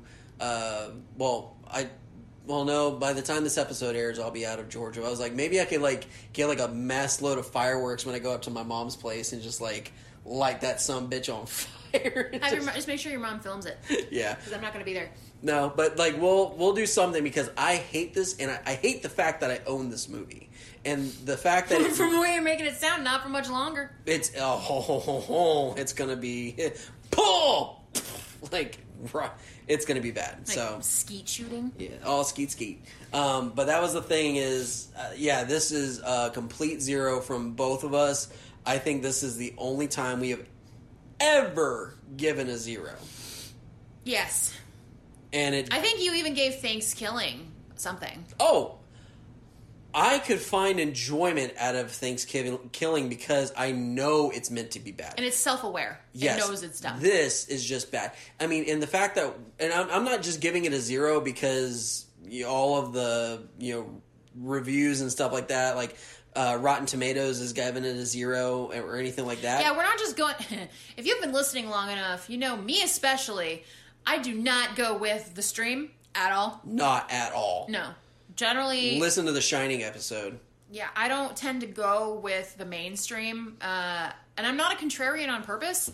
no, by the time this episode airs, I'll be out of Georgia. I was like, maybe I could, like, get, like, a mass load of fireworks when I go up to my mom's place and just, like... light that sumbitch on fire. Just make sure your mom films it. Yeah. Because I'm not going to be there. No, but like we'll do something because I hate this and I hate the fact that I own this movie. And the fact that from the way you're making it sound, not for much longer. It's it's going to be pull like it's going to be bad. Like so skeet shooting? Yeah, all skeet. But that was the thing is this is a complete 0 from both of us. I think this is the only time we have ever given a 0. Yes. And I think you even gave Thanksgiving something. Oh, I could find enjoyment out of Thanksgiving because I know it's meant to be bad. And it's self-aware. Yes. It knows it's dumb. This is just bad. I mean, in the fact that... And I'm not just giving it a 0 because all of the reviews and stuff like that, like... Rotten Tomatoes is giving it a 0 or anything like that. Yeah, we're not just going... If you've been listening long enough, you know, me especially, I do not go with the stream at all. Not at all. No. Generally... Listen to the Shining episode. Yeah, I don't tend to go with the mainstream. And I'm not a contrarian on purpose.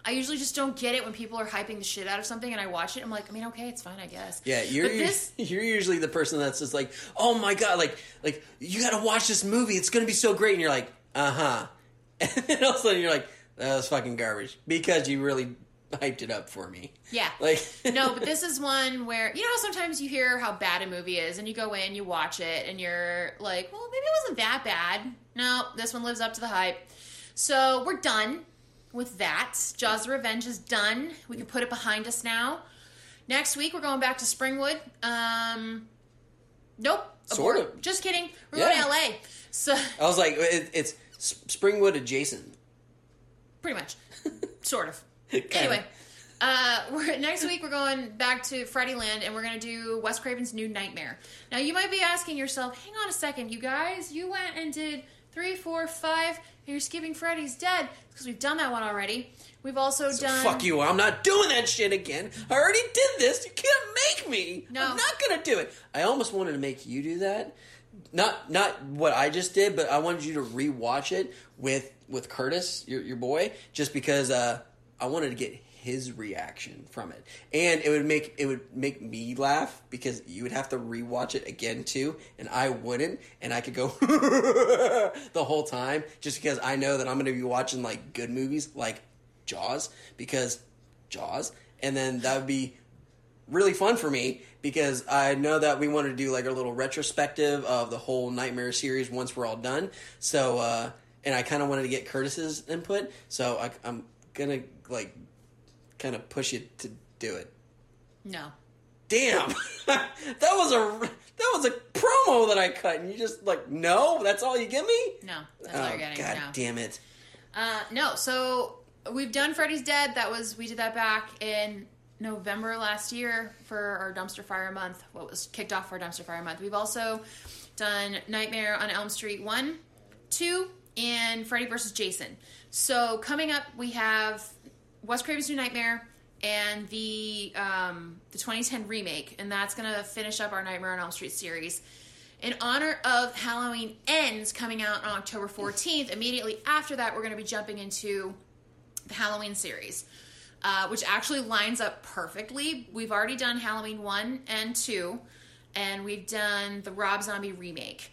I usually just don't get it when people are hyping the shit out of something and I watch it. I'm like, I mean, okay, it's fine, I guess. Yeah, you're usually the person that's just like, oh my god, like you got to watch this movie. It's gonna be so great, and you're like, and then all of a sudden you're like, that was fucking garbage because you really hyped it up for me. Yeah. Like no, but this is one where, you know how sometimes you hear how bad a movie is and you go in, you watch it, and you're like, well, maybe it wasn't that bad. No, this one lives up to the hype. So we're done with that. Jaws the Revenge is done. We can put it behind us now. Next week, we're going back to Springwood. Nope. Sort Abort. of. Just kidding. We're going to LA. So I was like, it's Springwood adjacent. Pretty much. Sort of. Anyway, next week we're going back to Freddyland and we're going to do Wes Craven's New Nightmare. Now you might be asking yourself, hang on a second, you guys, you went and did 3, 4, 5, and you're skipping Freddy's Dead because we've done that one already. We've also done... Fuck you, I'm not doing that shit again. I already did this. You can't make me. No. I'm not going to do it. I almost wanted to make you do that. Not what I just did, but I wanted you to rewatch it with Curtis, your boy, just because I wanted to get his reaction from it, and it would make me laugh because you would have to rewatch it again too, and I wouldn't, and I could go the whole time just because I know that I'm going to be watching like good movies like Jaws, and then that would be really fun for me because I know that we wanted to do like a little retrospective of the whole Nightmare series once we're all done. So, and I kind of wanted to get Curtis's input, so I'm gonna like kind of push you to do it. No. Damn, that was a promo that I cut, and you just like, no, that's all you give me? No, that's all you're getting. God no. damn it. No, so we've done Freddy's Dead. We did that back in November last year for our Dumpster Fire Month. What was kicked off for Dumpster Fire Month. We've also done Nightmare on Elm Street 1, 2, and Freddy vs. Jason. So coming up, we have Wes Craven's New Nightmare and the 2010 remake, and that's going to finish up our Nightmare on Elm Street series. In honor of Halloween Ends coming out on October 14th, immediately after that, we're going to be jumping into the Halloween series, which actually lines up perfectly. We've already done Halloween 1 and 2, and we've done the Rob Zombie remake.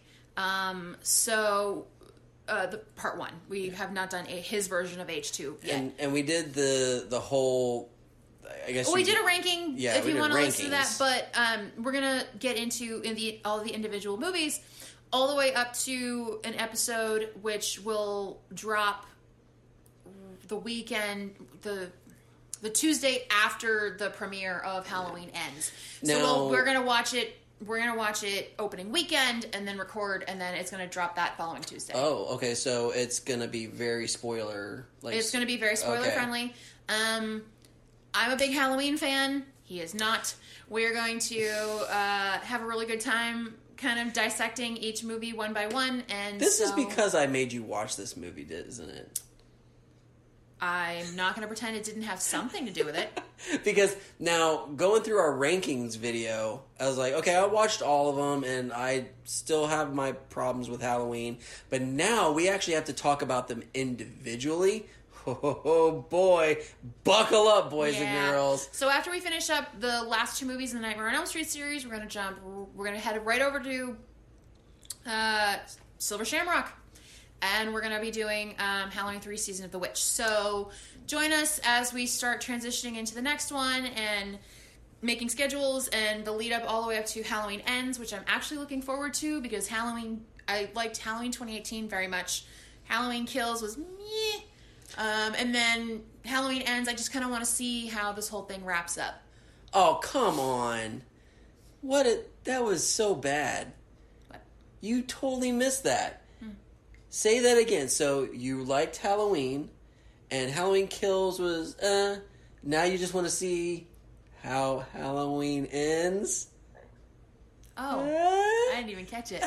The part 1. We have not done his version of H2 yet. And we did the whole, I guess... we did a ranking, yeah, if you want to listen to that, but we're going to get into all the individual movies, all the way up to an episode which will drop the weekend, the Tuesday after the premiere of Halloween Ends. So we're going to watch it. We're going to watch it opening weekend and then record, and then it's going to drop that following Tuesday. Oh, okay. So it's going to be very spoiler... It's going to be very spoiler friendly. I'm a big Halloween fan. He is not. We're going to have a really good time kind of dissecting each movie one by one. And this is because I made you watch this movie, isn't it? I'm not going to pretend it didn't have something to do with it. Because now, going through our rankings video, I was like, okay, I watched all of them, and I still have my problems with Halloween. But now, we actually have to talk about them individually. Oh, boy. Buckle up, boys and girls. So after we finish up the last 2 movies in the Nightmare on Elm Street series, we're going to head right over to Silver Shamrock. And we're going to be doing Halloween 3 Season of the Witch. So join us as we start transitioning into the next one and making schedules and the lead up all the way up to Halloween Ends, which I'm actually looking forward to because I liked Halloween 2018 very much. Halloween Kills was meh. And then Halloween Ends, I just kind of want to see how this whole thing wraps up. Oh, come on. That was so bad. What? You totally missed that. Say that again. So you liked Halloween, and Halloween Kills was, now you just want to see how Halloween ends? Oh, I didn't even catch it.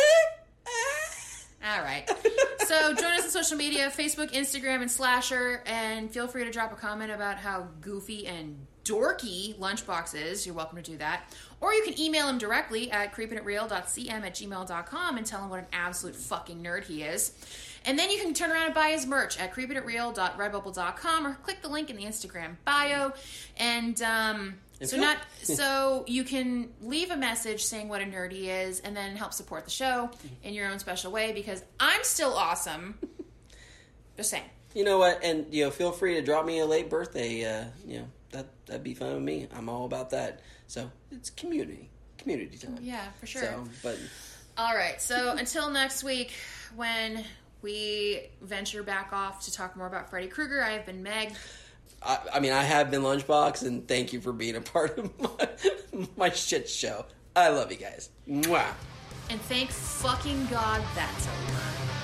All right. So join us on social media, Facebook, Instagram, and Slasher, and feel free to drop a comment about how goofy and dorky Lunchbox is. You're welcome to do that. Or you can email him directly at creepingitreal.cm@gmail.com and tell him what an absolute fucking nerd he is. And then you can turn around and buy his merch at creepingitreal.redbubble.com or click the link in the Instagram bio. And so you can leave a message saying what a nerd he is and then help support the show in your own special way because I'm still awesome. Just saying. You know what? And, feel free to drop me a late birthday. That'd be fine with me. I'm all about that. So it's community time. Yeah, for sure. But all right. So until next week, when we venture back off to talk more about Freddy Krueger, I have been Meg. I have been Lunchbox, and thank you for being a part of my shit show. I love you guys. Mwah. And thank fucking God that's over.